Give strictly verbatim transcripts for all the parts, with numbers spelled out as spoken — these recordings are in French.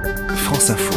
France Info.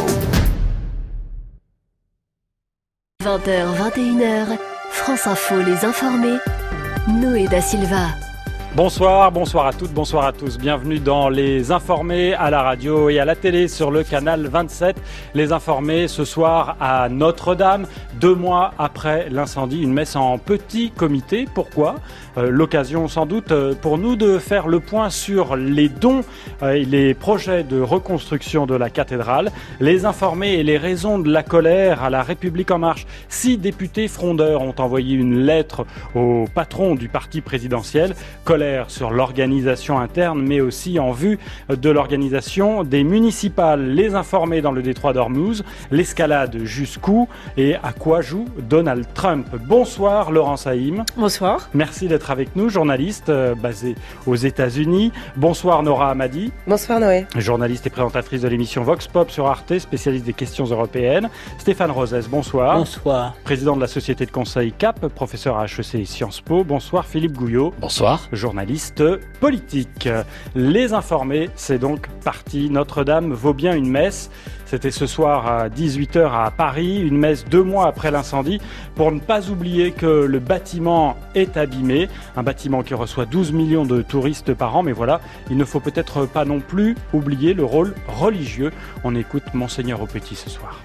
vingt heures, vingt et une heures, France Info les informés, Noé da Silva. Bonsoir, bonsoir à toutes, bonsoir à tous. Bienvenue dans Les Informés à la radio et à la télé sur le canal vingt-sept. Les Informés ce soir à Notre-Dame, deux mois après l'incendie, une messe en petit comité. Pourquoi ? euh, L'occasion sans doute euh, pour nous de faire le point sur les dons euh, et les projets de reconstruction de la cathédrale. Les Informés et les raisons de la colère à la République en marche. Six députés frondeurs ont envoyé une lettre au patron du parti présidentiel. Colère sur l'organisation interne, mais aussi en vue de l'organisation des municipales. Les Informés dans le détroit d'Ormuz, l'escalade jusqu'où et à quoi joue Donald Trump. Bonsoir Laurence Haïm. Bonsoir. Merci d'être avec nous, journaliste euh, basée aux États-Unis. Bonsoir Nora Hamadi. Bonsoir Noé. Journaliste et présentatrice de l'émission Vox Pop sur Arte, spécialiste des questions européennes. Stéphane Rosès, bonsoir. Bonsoir. Président de la société de conseil C A P, professeur à H E C et Sciences Po. Bonsoir Philippe Gouillot. Bonsoir. Journaliste politique. Les Informés, c'est donc parti. Notre-Dame vaut bien une messe. C'était ce soir à dix-huit heures à Paris, une messe deux mois après l'incendie, pour ne pas oublier que le bâtiment est abîmé. Un bâtiment qui reçoit douze millions de touristes par an. Mais voilà, il ne faut peut-être pas non plus oublier le rôle religieux. On écoute Monseigneur Aupetit ce soir.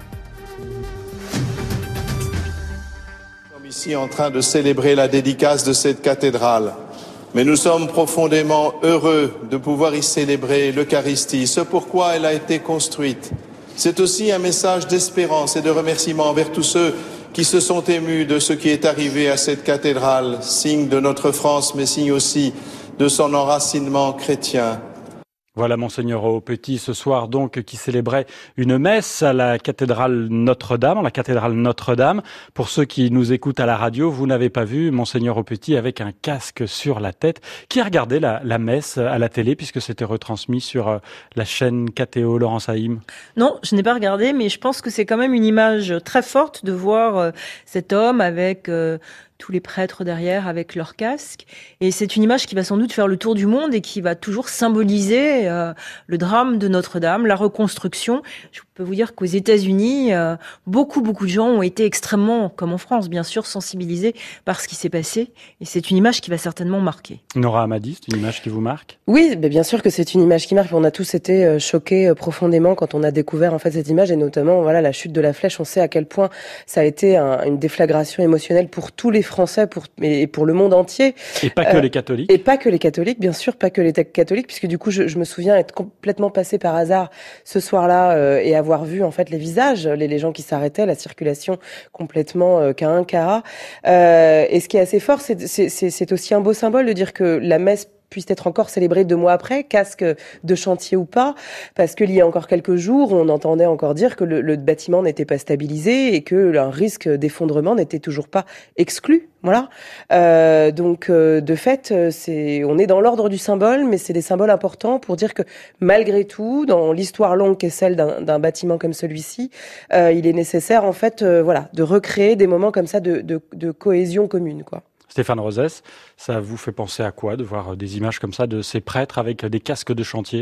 Nous sommes ici en train de célébrer la dédicace de cette cathédrale. Mais nous sommes profondément heureux de pouvoir y célébrer l'Eucharistie, ce pourquoi elle a été construite. C'est aussi un message d'espérance et de remerciement envers tous ceux qui se sont émus de ce qui est arrivé à cette cathédrale, signe de notre France, mais signe aussi de son enracinement chrétien. Voilà Monseigneur Aupetit ce soir donc qui célébrait une messe à la cathédrale Notre-Dame, la cathédrale Notre-Dame. Pour ceux qui nous écoutent à la radio, vous n'avez pas vu Monseigneur Aupetit avec un casque sur la tête. Qui a regardé la, la messe à la télé puisque c'était retransmis sur euh, la chaîne K T O, Laurence Haïm ? Non, je n'ai pas regardé, mais je pense que c'est quand même une image très forte de voir euh, cet homme avec euh, tous les prêtres derrière avec leur casque. Et c'est une image qui va sans doute faire le tour du monde et qui va toujours symboliser euh, le drame de Notre-Dame, la reconstruction. Je peux vous dire qu'aux États-Unis, euh, beaucoup, beaucoup de gens ont été extrêmement, comme en France, bien sûr, sensibilisés par ce qui s'est passé. Et c'est une image qui va certainement marquer. Nora Hamadi, c'est une image qui vous marque ? Oui, mais bien sûr que c'est une image qui marque. On a tous été euh, choqués euh, profondément quand on a découvert en fait cette image et notamment voilà la chute de la flèche. On sait à quel point ça a été un, une déflagration émotionnelle pour tous les Français pour, et pour le monde entier. Et pas que euh, les catholiques. Et pas que les catholiques, bien sûr, pas que les catholiques, puisque du coup, je, je me souviens être complètement passé par hasard ce soir-là euh, et avoir vu en fait les visages, les, les gens qui s'arrêtaient, la circulation complètement euh, K un K A. Euh, et ce qui est assez fort, c'est, c'est, c'est, c'est aussi un beau symbole de dire que la messe puisse être encore célébrée deux mois après, casque de chantier ou pas, parce qu'il y a encore quelques jours, on entendait encore dire que le, le bâtiment n'était pas stabilisé et que un risque d'effondrement n'était toujours pas exclu. Voilà. Euh, donc, euh, de fait, c'est, on est dans l'ordre du symbole, mais c'est des symboles importants pour dire que malgré tout, dans l'histoire longue qu'est celle d'un, d'un bâtiment comme celui-ci, euh, il est nécessaire en fait, euh, voilà, de recréer des moments comme ça de, de, de cohésion commune, quoi. Stéphane Rosès, ça vous fait penser à quoi de voir des images comme ça de ces prêtres avec des casques de chantier ?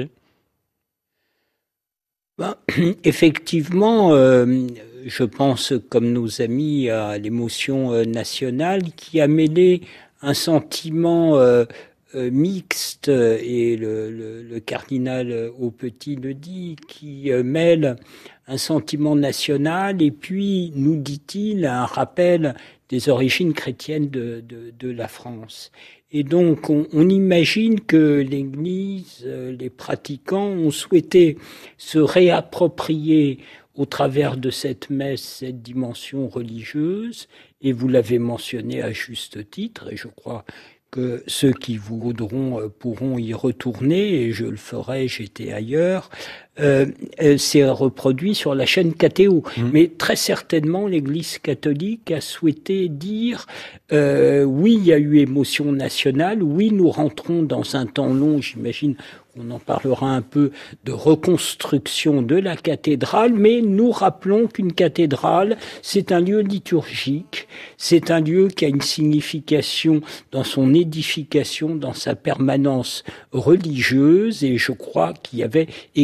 Ben, effectivement, euh, je pense, comme nos amis, à l'émotion euh, nationale qui a mêlé un sentiment euh, euh, mixte, et le, le, le cardinal Aupetit le dit, qui euh, mêle un sentiment national et puis, nous dit-il, un rappel des origines chrétiennes de, de, de la France. Et donc, on, on imagine que l'Église, euh, les pratiquants ont souhaité se réapproprier au travers de cette messe cette dimension religieuse, et vous l'avez mentionné à juste titre, et je crois que ceux qui voudront euh, pourront y retourner, et je le ferai, j'étais ailleurs. Euh, euh, c'est reproduit sur la chaîne K T O. Mmh. Mais très certainement, l'Église catholique a souhaité dire euh, oui, il y a eu émotion nationale, oui, nous rentrons dans un temps long, j'imagine. On en parlera un peu de reconstruction de la cathédrale, mais nous rappelons qu'une cathédrale, c'est un lieu liturgique, c'est un lieu qui a une signification dans son édification, dans sa permanence religieuse, et je crois qu'il y avait également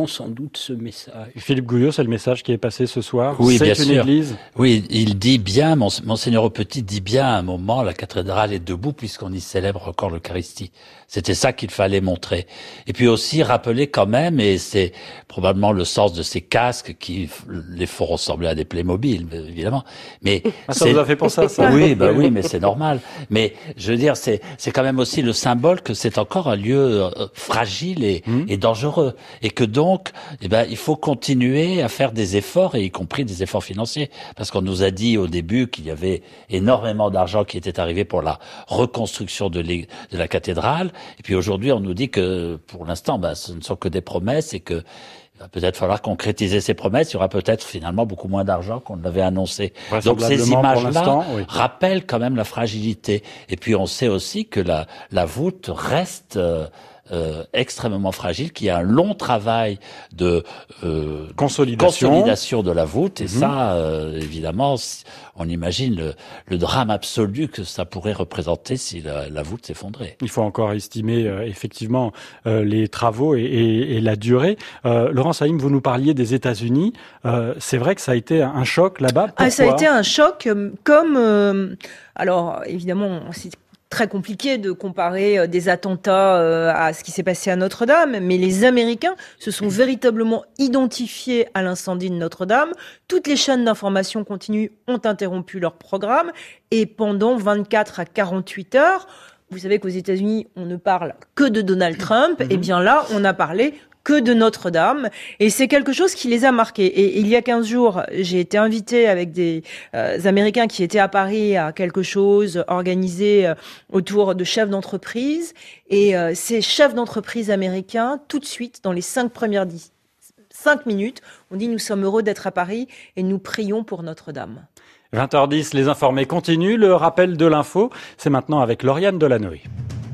clairement sans doute ce message. Philippe Gouillot, c'est le message qui est passé ce soir. Oui, c'est bien une sûr. église. Oui, il dit bien, Monseigneur Aupetit dit bien à un moment, la cathédrale est debout puisqu'on y célèbre encore l'Eucharistie. C'était ça qu'il fallait montrer. Et puis aussi rappeler quand même, et c'est probablement le sens de ces casques qui les font ressembler à des Playmobil, évidemment. Mais ah, ça vous a fait penser à ça? Oui, bah oui, mais c'est normal. Mais je veux dire, c'est c'est quand même aussi le symbole que c'est encore un lieu euh, fragile et, mmh. et dangereux, et que donc, eh ben, il faut continuer à faire des efforts, et y compris des efforts financiers, parce qu'on nous a dit au début qu'il y avait énormément d'argent qui était arrivé pour la reconstruction de, de la cathédrale. Et puis aujourd'hui, on nous dit que pour l'instant, bah, ce ne sont que des promesses et que il va peut-être falloir concrétiser ces promesses. Il y aura peut-être finalement beaucoup moins d'argent qu'on ne l'avait annoncé. Donc ces images-là oui. rappellent quand même la fragilité. Et puis on sait aussi que la, la voûte reste euh, euh, extrêmement fragile, qu'il y a un long travail de euh, consolidation. consolidation de la voûte. Et mm-hmm. ça, euh, évidemment, on imagine le, le drame absolu que ça pourrait représenter si la, la voûte s'effondrait. Il faut encore estimer euh, effectivement euh, les travaux et, et, et la durée. Euh, Laurent Saïm, vous nous parliez des États-Unis. Euh, c'est vrai que ça a été un choc là-bas. Pourquoi ? Ah, ça a été un choc comme... Euh, alors, évidemment, c'est très compliqué de comparer des attentats à ce qui s'est passé à Notre-Dame, mais les Américains se sont véritablement identifiés à l'incendie de Notre-Dame. Toutes les chaînes d'information continue ont interrompu leur programme et pendant vingt-quatre à quarante-huit heures, vous savez qu'aux États-Unis, on ne parle que de Donald Trump, mm-hmm. et bien là, on a parlé que de Notre-Dame. Et c'est quelque chose qui les a marqués. Et il y a quinze jours, j'ai été invitée avec des euh, Américains qui étaient à Paris à quelque chose organisé euh, autour de chefs d'entreprise. Et euh, ces chefs d'entreprise américains, tout de suite, dans les cinq premières dix, cinq minutes, on dit « Nous sommes heureux d'être à Paris et nous prions pour Notre-Dame ». vingt heures dix, les informés continuent. Le rappel de l'info, c'est maintenant avec Lauriane Delanoë.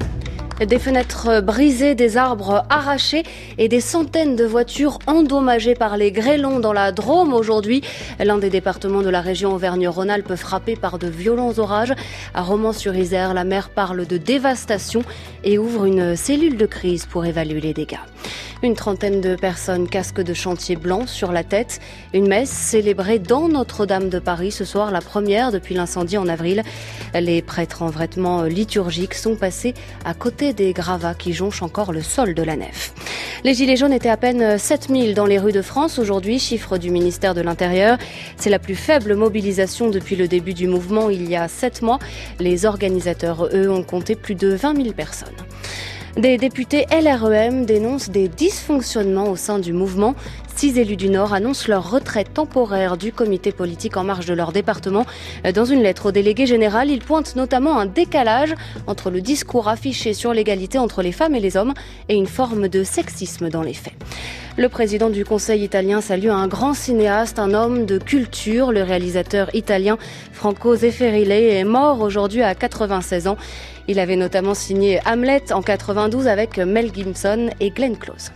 Des fenêtres brisées, des arbres arrachés et des centaines de voitures endommagées par les grêlons dans la Drôme aujourd'hui. L'un des départements de la région Auvergne-Rhône-Alpes frappé par de violents orages. À Romans-sur-Isère, la maire parle de dévastation et ouvre une cellule de crise pour évaluer les dégâts. Une trentaine de personnes, casques de chantier blancs sur la tête. Une messe célébrée dans Notre-Dame de Paris ce soir, la première depuis l'incendie en avril. Les prêtres en vêtements liturgiques sont passés à côté des gravats qui jonchent encore le sol de la nef. Les Gilets jaunes étaient à peine sept mille dans les rues de France aujourd'hui, chiffre du ministère de l'Intérieur. C'est la plus faible mobilisation depuis le début du mouvement il y a sept mois. Les organisateurs, eux, ont compté plus de vingt mille personnes. Des députés L R E M dénoncent des dysfonctionnements au sein du mouvement. Six élus du Nord annoncent leur retraite temporaire du comité politique en marge de leur département. Dans une lettre au délégué général, ils pointent notamment un décalage entre le discours affiché sur l'égalité entre les femmes et les hommes et une forme de sexisme dans les faits. Le président du Conseil italien salue un grand cinéaste, un homme de culture. Le réalisateur italien Franco Zeffirelli est mort aujourd'hui à quatre-vingt-seize ans. Il avait notamment signé Hamlet en quatre-vingt-douze avec Mel Gibson et Glenn Close.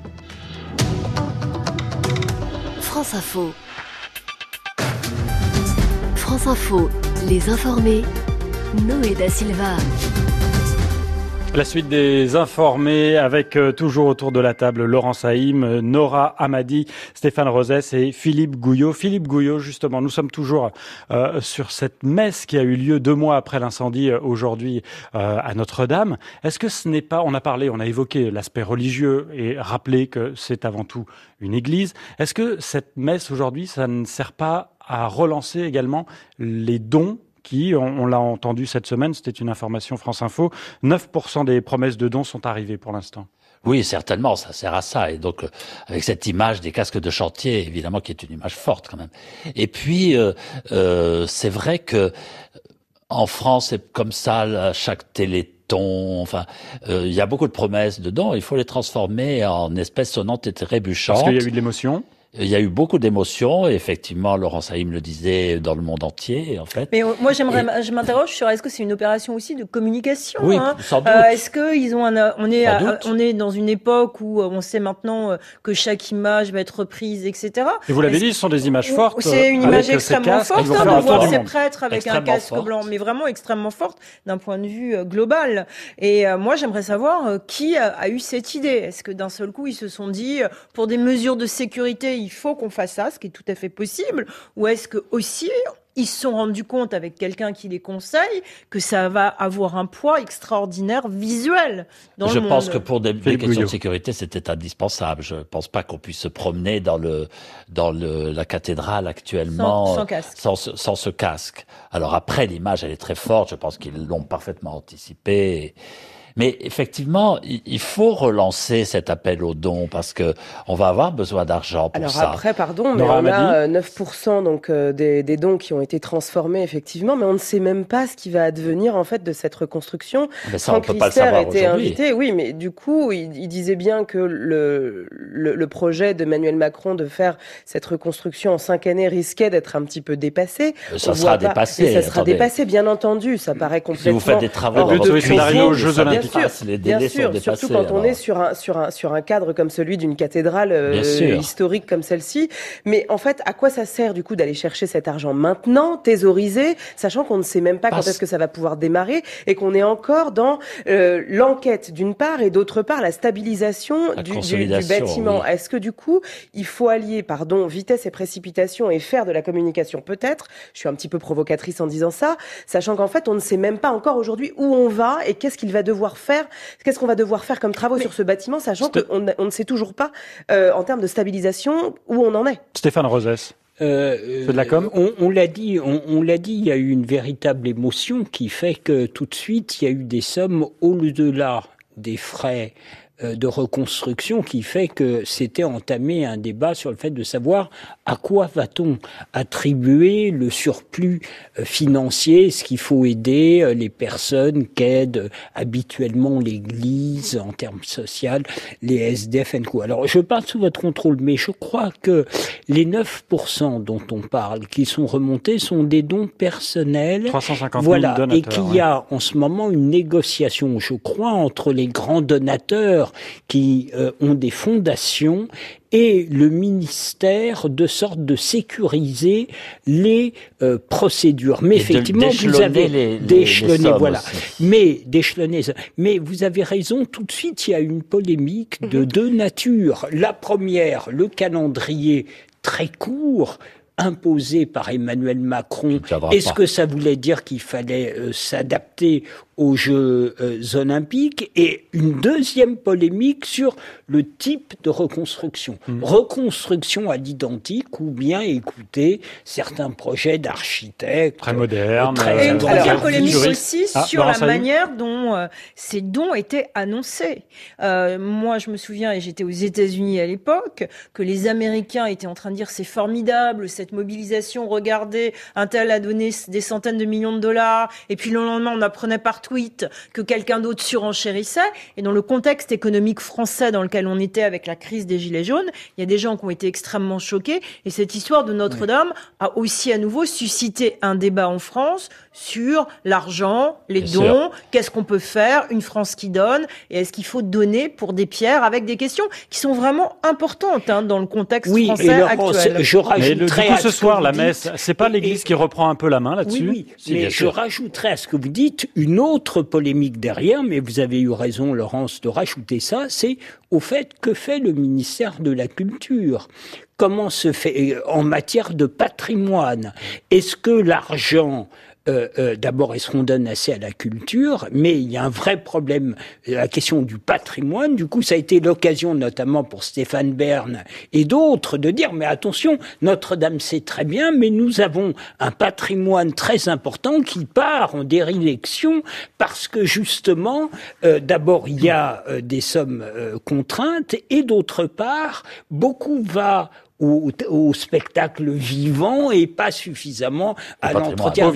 France Info. France Info, les informés. Noé da Silva. La suite des informés avec euh, toujours autour de la table Laurent Saïm, Nora Hamadi, Stéphane Rosès et Philippe Gouillot. Philippe Gouillot, justement, nous sommes toujours euh, sur cette messe qui a eu lieu deux mois après l'incendie euh, aujourd'hui euh, à Notre-Dame. Est-ce que ce n'est pas, on a parlé, on a évoqué l'aspect religieux et rappelé que c'est avant tout une église. Est-ce que cette messe aujourd'hui, ça ne sert pas à relancer également les dons qui, on, on l'a entendu cette semaine, c'était une information France Info, neuf pour cent des promesses de dons sont arrivées pour l'instant. Oui, certainement, ça sert à ça. Et donc, euh, avec cette image des casques de chantier, évidemment, qui est une image forte quand même. Et puis, euh, euh, c'est vrai que en France, c'est comme ça, à chaque téléthon, enfin, euh, il y a beaucoup de promesses de dons. Il faut les transformer en espèces sonnantes et trébuchantes. Parce qu'il y a eu de l'émotion. Il y a eu beaucoup d'émotions, et effectivement, Laurent Saïm le disait, dans le monde entier, en fait. Mais moi, j'aimerais, et... je m'interroge sur est-ce que c'est une opération aussi de communication? Oui, hein sans doute. Euh, est-ce que ils ont un, on est, à, sans on est dans une époque où on sait maintenant que chaque image va être reprise, et cetera. Et vous l'avez est-ce... dit, ce sont des images fortes. C'est une image extrêmement casques, forte hein, de voir ces prêtres avec extrêmement un casque forte. blanc, mais vraiment extrêmement forte d'un point de vue global. Et euh, moi, j'aimerais savoir euh, qui a, a eu cette idée. Est-ce que d'un seul coup, ils se sont dit, euh, pour des mesures de sécurité, il faut qu'on fasse ça, ce qui est tout à fait possible, ou est-ce que aussi ils se sont rendus compte avec quelqu'un qui les conseille que ça va avoir un poids extraordinaire visuel dans je le monde? Je pense que pour des, des questions Bouillot. de sécurité, c'était indispensable. Je ne pense pas qu'on puisse se promener dans le dans le la cathédrale actuellement sans, sans casque. Sans, sans ce casque. Alors après, l'image, elle est très forte. Je pense qu'ils l'ont parfaitement anticipé. Mais effectivement, il faut relancer cet appel aux dons parce que on va avoir besoin d'argent pour Alors ça. Alors après, pardon, mais on a neuf pour cent donc euh, des, des dons qui ont été transformés effectivement, mais on ne sait même pas ce qui va advenir en fait de cette reconstruction. Mais ça, Franck on peut pas le Lister savoir était aujourd'hui. invité, oui, mais du coup, il, il disait bien que le, le, le projet d'Emmanuel Macron de faire cette reconstruction en cinq années risquait d'être un petit peu dépassé. Ça on sera pas, dépassé. Mais ça sera attendez. dépassé, bien entendu. Ça paraît complètement. Si vous faites des travaux hors dans de votre oui, c'est d'arriver aux Jeux ça Olympiques. dépasse, les délais Bien sont sûr, dépassés, surtout quand on alors. est sur un sur un sur un cadre comme celui d'une cathédrale euh, historique comme celle-ci. Mais en fait, à quoi ça sert du coup d'aller chercher cet argent maintenant, thésaurisé, sachant qu'on ne sait même pas Parce... quand est-ce que ça va pouvoir démarrer et qu'on est encore dans euh, l'enquête d'une part et d'autre part la stabilisation la du, du, du bâtiment. Oui. Est-ce que du coup, il faut allier, pardon, vitesse et précipitation et faire de la communication peut-être? Je suis un petit peu provocatrice en disant ça, sachant qu'en fait, on ne sait même pas encore aujourd'hui où on va et qu'est-ce qu'il va devoir faire, qu'est-ce qu'on va devoir faire comme travaux Mais sur ce bâtiment, sachant qu'on on ne sait toujours pas, euh, en termes de stabilisation, où on en est. Stéphane Rosès. Euh, C'est de la com. On, on l'a dit, on, on l'a dit, il y a eu une véritable émotion qui fait que tout de suite, il y a eu des sommes au-delà des frais de reconstruction qui fait que s'était entamé un débat sur le fait de savoir à quoi va-t-on attribuer le surplus financier, est-ce qu'il faut aider les personnes qu'aide habituellement l'Église en termes sociaux, les S D F et co. Alors je parle sous votre contrôle, mais je crois que les neuf pour cent dont on parle, qui sont remontés, sont des dons personnels. trois cent cinquante mille voilà, donateurs. Et qu'il y a en ce moment une négociation, je crois, entre les grands donateurs qui euh, ont des fondations et le ministère de sorte de sécuriser les euh, procédures. Mais et effectivement, de vous avez les, d'échelonner, les voilà. Aussi. Mais d'échelonner. Mais vous avez raison. Tout de suite, il y a une polémique de deux natures. La première, le calendrier très court imposé par Emmanuel Macron. Est-ce que ça voulait dire qu'il fallait euh, s'adapter aux Jeux euh, olympiques? Et une deuxième polémique sur le type de reconstruction. Mmh. Reconstruction à l'identique ou bien écouter certains projets d'architectes. Très modernes. Très, et une troisième polémique futuriste. aussi ah, sur la manière dont euh, ces dons étaient annoncés. Euh, moi, je me souviens, et j'étais aux États-Unis à l'époque, que les Américains étaient en train de dire c'est formidable, cette mobilisation, regardez, un tel a donné des centaines de millions de dollars, et puis le lendemain, on apprenait par tweet que quelqu'un d'autre surenchérissait. Et dans le contexte économique français dans lequel on était avec la crise des Gilets jaunes, il y a des gens qui ont été extrêmement choqués. Et cette histoire de Notre-Dame oui. a aussi à nouveau suscité un débat en France sur l'argent, les Bien dons, sûr. Qu'est-ce qu'on peut faire, une France qui donne, et est-ce qu'il faut donner pour des pierres avec des questions qui sont vraiment importantes hein, dans le contexte oui, français et actuel. Je rajouterais mais le, du coup, ce soir, la messe, c'est pas l'Église et, qui reprend un peu la main là-dessus? Oui, oui, si, mais je rajouterais à ce que vous dites une autre polémique derrière, mais vous avez eu raison, Laurence, de rajouter ça, c'est au fait que fait le ministère de la Culture. Comment se fait en matière de patrimoine? Est-ce que l'argent Euh, euh, d'abord, est-ce qu'on donne assez à la culture? Mais il y a un vrai problème, la question du patrimoine. Du coup, ça a été l'occasion, notamment pour Stéphane Bern et d'autres, de dire, mais attention, Notre-Dame, c'est très bien, mais nous avons un patrimoine très important qui part en déréliction parce que, justement, euh, d'abord, il y a euh, des sommes euh, contraintes et, d'autre part, beaucoup va au, au spectacle vivant et pas suffisamment à l'entretien.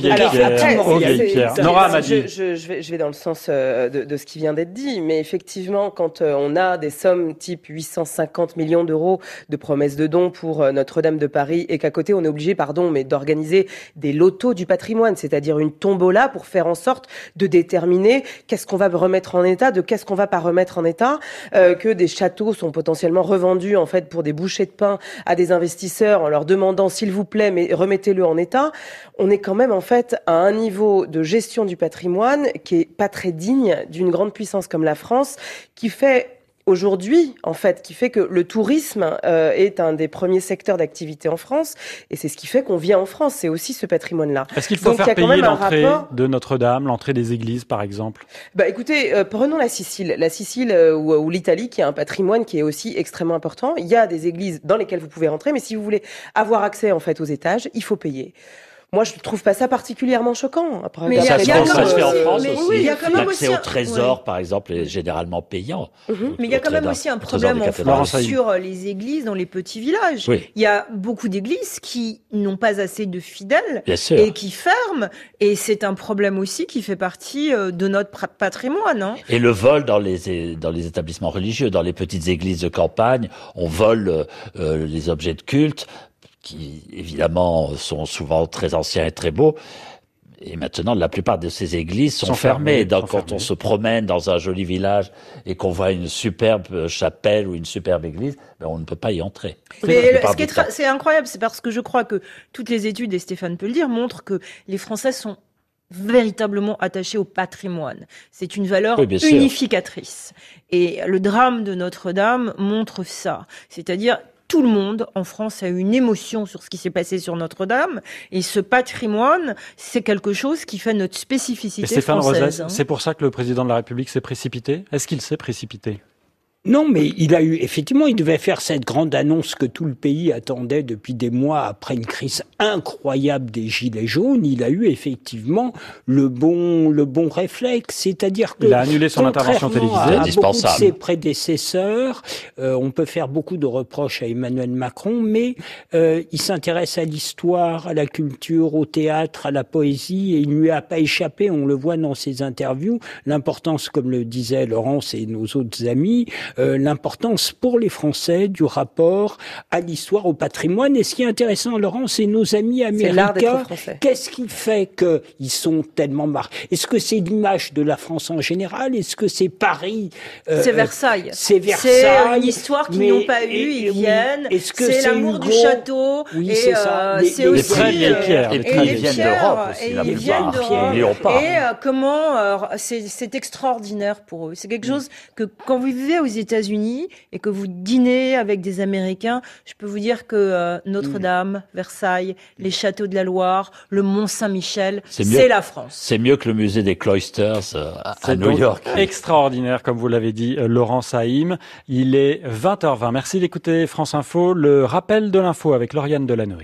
Nora Amadi. Je, je, je, vais, je vais dans le sens de, de ce qui vient d'être dit, mais effectivement, quand on a des sommes type huit cent cinquante millions d'euros de promesses de dons pour Notre-Dame de Paris et qu'à côté on est obligé, pardon, mais d'organiser des lotos du patrimoine, c'est-à-dire une tombola pour faire en sorte de déterminer qu'est-ce qu'on va remettre en état, de qu'est-ce qu'on va pas remettre en état, euh, que des châteaux sont potentiellement revendus en fait pour des bouchées de pain à des investisseurs en leur demandant s'il vous plaît mais remettez-le en état. On est quand même en fait à un niveau de gestion du patrimoine qui est pas très digne d'une grande puissance comme la France, qui fait aujourd'hui, en fait, qui fait que le tourisme euh, est un des premiers secteurs d'activité en France, et c'est ce qui fait qu'on vient en France, c'est aussi ce patrimoine-là. Est-ce qu'il faut Donc, faire payer l'entrée rapport... de Notre-Dame, l'entrée des églises, par exemple ? Bah, écoutez, euh, prenons la Sicile, la Sicile euh, ou, ou l'Italie, qui a un patrimoine qui est aussi extrêmement important. Il y a des églises dans lesquelles vous pouvez rentrer, mais si vous voulez avoir accès en fait aux étages, il faut payer. Moi, je ne trouve pas ça particulièrement choquant. Après, mais ça, se, ça se fait en France mais aussi. Oui, il y a quand même L'accès aussi au trésor, oui. par exemple, est généralement payant. Mm-hmm. Mais il y a quand même aussi un problème en France sur les églises dans les petits villages. Oui. Il y a beaucoup d'églises qui n'ont pas assez de fidèles et qui ferment. Et c'est un problème aussi qui fait partie de notre patrimoine. Hein. Et le vol dans les, dans les établissements religieux, dans les petites églises de campagne, on vole euh, les objets de culte, qui évidemment sont souvent très anciens et très beaux. Et maintenant, la plupart de ces églises sont, sont fermées. fermées. Donc, sont quand fermées. On se promène dans un joli village et qu'on voit une superbe chapelle ou une superbe église, ben on ne peut pas y entrer. Mais ce qui est tra- c'est incroyable, c'est parce que je crois que toutes les études, et Stéphane peut le dire, montrent que les Français sont véritablement attachés au patrimoine. C'est une valeur oui, unificatrice. Et le drame de Notre-Dame montre ça. C'est-à-dire, tout le monde en France a eu une émotion sur ce qui s'est passé sur Notre-Dame, et ce patrimoine, c'est quelque chose qui fait notre spécificité et Stéphane française. Rosès, hein. C'est pour ça que le président de la République s'est précipité. Est-ce qu'il s'est précipité ? Non, mais il a eu, effectivement, il devait faire cette grande annonce que tout le pays attendait depuis des mois après une crise incroyable des Gilets jaunes. Il a eu effectivement le bon, le bon réflexe, c'est-à-dire que... Il a annulé son intervention télévisée. À, à beaucoup de ses prédécesseurs, euh, on peut faire beaucoup de reproches à Emmanuel Macron, mais euh, il s'intéresse à l'histoire, à la culture, au théâtre, à la poésie, et il ne lui a pas échappé, on le voit dans ses interviews, l'importance, comme le disait Laurence et nos autres amis, Euh, l'importance pour les Français du rapport à l'histoire, au patrimoine. Et ce qui est intéressant, Laurent, c'est nos amis américains. Qu'est-ce qui fait qu'ils sont tellement marqués ? Est-ce que c'est l'image de la France en général ? Est-ce que c'est Paris ? euh, C'est Versailles. C'est Versailles. C'est une histoire qu'ils n'ont pas eue, ils viennent. Oui. Est-ce que c'est, c'est l'amour Hugo du château. Oui, et c'est ça. Euh, c'est les aussi premiers pierres. Et puis ils viennent d'Europe aussi. Ils viennent d'Europe. Et euh, comment euh, c'est, c'est extraordinaire pour eux. C'est quelque chose que quand vous vivez aux États-Unis et que vous dînez avec des Américains, je peux vous dire que euh, Notre-Dame, Versailles, les châteaux de la Loire, le Mont Saint-Michel, c'est, c'est la France. C'est mieux que le musée des Cloisters euh, à, à New York. Extraordinaire, comme vous l'avez dit, Laurent Saïm. Il est vingt heures vingt. Merci d'écouter France Info. Le rappel de l'info avec Lauriane Delanoë.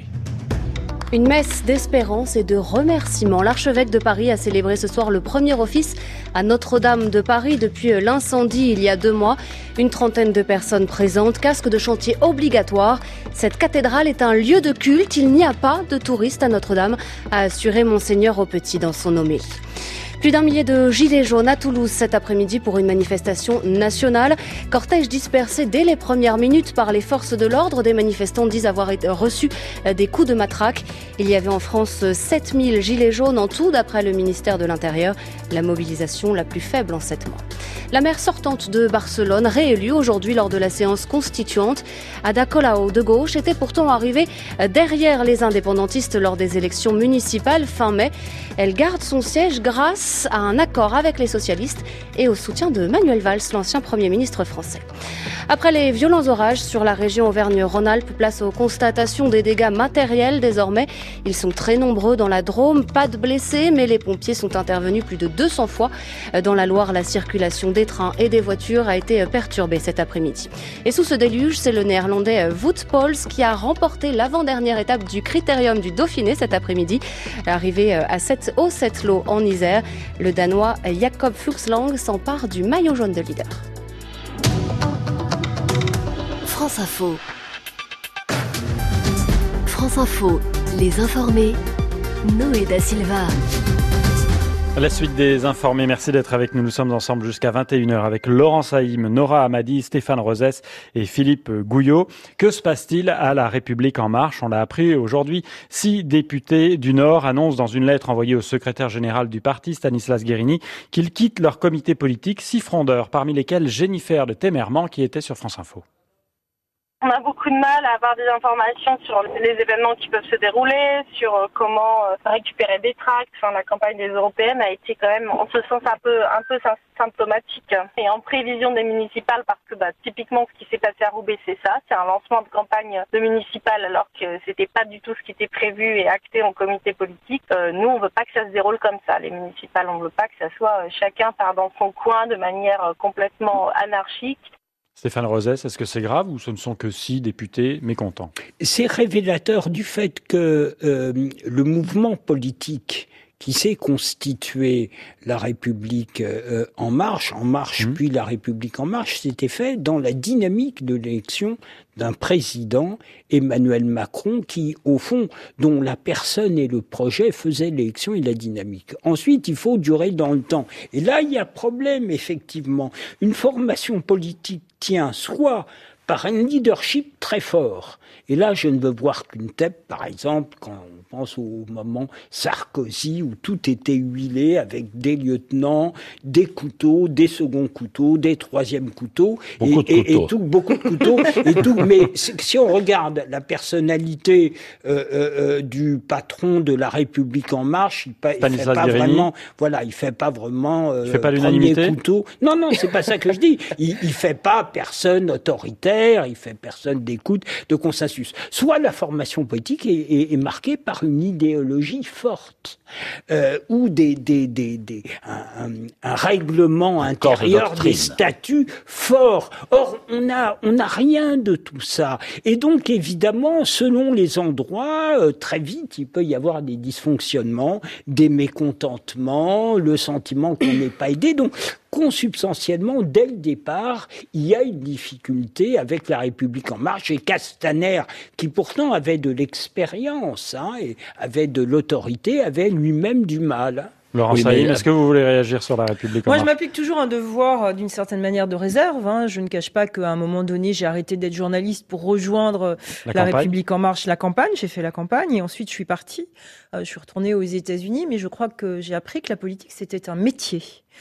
Une messe d'espérance et de remerciement. L'archevêque de Paris a célébré ce soir le premier office à Notre-Dame de Paris depuis l'incendie il y a deux mois. Une trentaine de personnes présentes, casque de chantier obligatoire. Cette cathédrale est un lieu de culte. Il n'y a pas de touristes à Notre-Dame, a assuré Monseigneur Aupetit dans son homélie. Plus d'un millier de gilets jaunes à Toulouse cet après-midi pour une manifestation nationale. Cortège dispersé dès les premières minutes par les forces de l'ordre. Des manifestants disent avoir reçu des coups de matraque. Il y avait en France sept mille gilets jaunes en tout, d'après le ministère de l'Intérieur. La mobilisation la plus faible en sept mois. La maire sortante de Barcelone, réélue aujourd'hui lors de la séance constituante, Ada Colau de gauche, était pourtant arrivée derrière les indépendantistes lors des élections municipales fin mai. Elle garde son siège grâce à un accord avec les socialistes et au soutien de Manuel Valls, l'ancien Premier ministre français. Après les violents orages sur la région Auvergne-Rhône-Alpes, place aux constatations des dégâts matériels désormais. Ils sont très nombreux dans la Drôme, pas de blessés, mais les pompiers sont intervenus plus de deux cents fois. Dans la Loire, la circulation des trains et des voitures a été perturbée cet après-midi. Et sous ce déluge, c'est le néerlandais Wout Poels qui a remporté l'avant-dernière étape du Critérium du Dauphiné cet après-midi. Arrivé à sept, au Sept-Lô en Isère, le Danois Jakob Fuglsang s'empare du maillot jaune de leader. France Info. France Info, les informés, Noé da Silva. La suite des informés, merci d'être avec nous. Nous sommes ensemble jusqu'à vingt et une heures avec Laurent Saïm, Nora Hamadi, Stéphane Rosès et Philippe Gouillot. Que se passe-t-il à La République En Marche ? On l'a appris aujourd'hui. Six députés du Nord annoncent dans une lettre envoyée au secrétaire général du parti, Stanislas Guerini, qu'ils quittent leur comité politique. Six frondeurs, parmi lesquels Jennifer de Temerman, qui était sur France Info. On a beaucoup de mal à avoir des informations sur les événements qui peuvent se dérouler, sur comment récupérer des tracts. Enfin, la campagne des européennes a été quand même, en ce sens, un peu, un peu symptomatique. Et en prévision des municipales, parce que bah, typiquement ce qui s'est passé à Roubaix, c'est ça, c'est un lancement de campagne de municipales, alors que c'était pas du tout ce qui était prévu et acté en comité politique. Euh, nous, on veut pas que ça se déroule comme ça. Les municipales, on veut pas que ça soit chacun part dans son coin de manière complètement anarchique. Stéphane Rosès, est-ce que c'est grave ou ce ne sont que six députés mécontents ? C'est révélateur du fait que euh, le mouvement politique qui s'est constitué La République euh, En Marche, En Marche mmh. puis La République En Marche, s'était fait dans la dynamique de l'élection d'un président, Emmanuel Macron, qui, au fond, dont la personne et le projet faisaient l'élection et la dynamique. Ensuite, il faut durer dans le temps. Et là, il y a problème, effectivement. Une formation politique tient soit par un leadership très fort. Et là, je ne veux voir qu'une tête, par exemple, quand on pense au moment Sarkozy, où tout était huilé avec des lieutenants, des couteaux, des seconds couteaux, des troisièmes couteaux, beaucoup et, de et, couteaux. et tout, beaucoup de couteaux, et tout. Mais si on regarde la personnalité euh, euh, du patron de La République En Marche, il, pa, il fait pas Guerini. vraiment, voilà, il fait pas vraiment euh, il fait pas premier l'unanimité. couteau. Non, non, c'est pas ça que je dis. Il, il fait pas personne autoritaire, il fait personne d'écoute, de consensus. Soit la formation politique est, est, est marquée par une idéologie forte, euh, ou des, des, des, des, un, un, un règlement un intérieur, des statuts forts. Or, on n'a on a rien de tout ça. Et donc, évidemment, selon les endroits, euh, très vite, il peut y avoir des dysfonctionnements, des mécontentements, le sentiment qu'on n'est pas aidé. Donc, consubstantiellement, dès le départ, il y a une difficulté avec La République En Marche et Castaner, qui pourtant avait de l'expérience hein, et avait de l'autorité, avait lui-même du mal. Laurent oui, Saïm, mais... est-ce que vous voulez réagir sur La République En Moi, Marche ? je m'applique toujours un devoir d'une certaine manière de réserve. Hein. Je ne cache pas qu'à un moment donné, j'ai arrêté d'être journaliste pour rejoindre La, la République En Marche, la campagne. J'ai fait la campagne et ensuite je suis partie. Euh, je suis retournée aux États-Unis, mais je crois que j'ai appris que la politique, c'était un métier.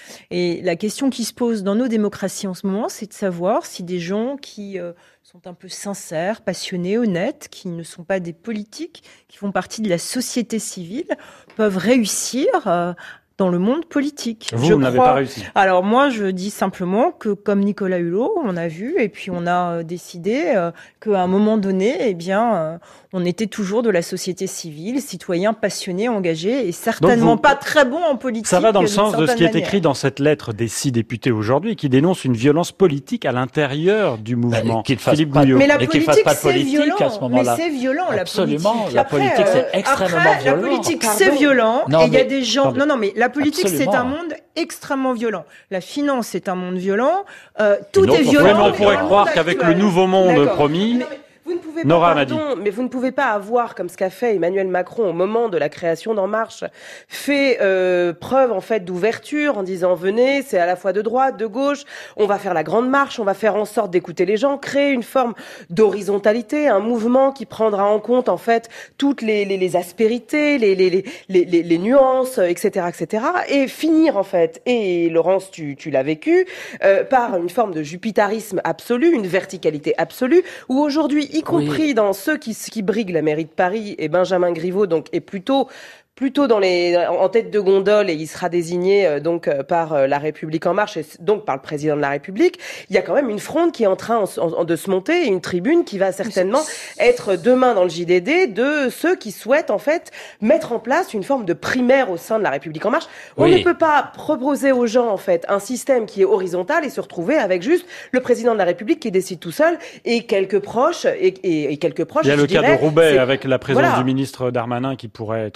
Et la question qui se pose dans nos démocraties en ce moment, c'est de savoir si des gens qui euh, sont un peu sincères, passionnés, honnêtes, qui ne sont pas des politiques, qui font partie de la société civile, peuvent réussir euh, dans le monde politique. Vous, je vous n'avez crois... pas réussi. Alors moi, je dis simplement que comme Nicolas Hulot, on a vu et puis on a euh, décidé euh, qu'à un moment donné, eh bien, euh, on était toujours de la société civile, citoyens passionnés, engagés et certainement vous, pas très bons en politique. Ça va dans le sens de ce qui est manière. écrit dans cette lettre des six députés aujourd'hui qui dénonce une violence politique à l'intérieur du mouvement. Bah, Philippe pas, Gouillot. Mais la et politique, pas de c'est politique violent. à ce moment-là. Mais c'est violent, Absolument, la politique. la Après, politique, c'est euh, extrêmement après, violent. La politique, Pardon. c'est violent. Non, et il y a mais... des gens... Pardon. Non, non, mais la politique, Absolument. c'est un monde extrêmement violent. La finance, c'est un monde violent. Euh, tout Une est autre violent. Oui, mais on pourrait croire qu'avec le nouveau monde D'accord. promis... Mais... Vous ne pouvez pas, Nora pardon, mais vous ne pouvez pas avoir, comme ce qu'a fait Emmanuel Macron au moment de la création d'En Marche, fait euh, preuve en fait d'ouverture en disant venez, c'est à la fois de droite, de gauche, on va faire la grande marche, on va faire en sorte d'écouter les gens, créer une forme d'horizontalité, un mouvement qui prendra en compte en fait toutes les, les, les aspérités, les, les, les, les, les, les nuances, et cetera, et cetera, et finir en fait. Et Laurence, tu, tu l'as vécu euh, par une forme de jupitarisme absolu, une verticalité absolue, où aujourd'hui y compris oui. dans ceux qui, qui briguent la mairie de Paris, et Benjamin Griveaux donc est plutôt plutôt dans les en tête de gondole et il sera désigné euh, donc euh, par euh, La République En Marche et donc par le président de la République. Il y a quand même une fronde qui est en train en, en, de se monter et une tribune qui va certainement être demain dans le J D D de ceux qui souhaitent en fait mettre en place une forme de primaire au sein de La République En Marche. On oui. ne peut pas proposer aux gens en fait un système qui est horizontal et se retrouver avec juste le président de la République qui décide tout seul et quelques proches et, et, et quelques proches. Il y a le je cas dirais, de Roubaix avec la présence voilà. du ministre Darmanin qui pourrait être candidat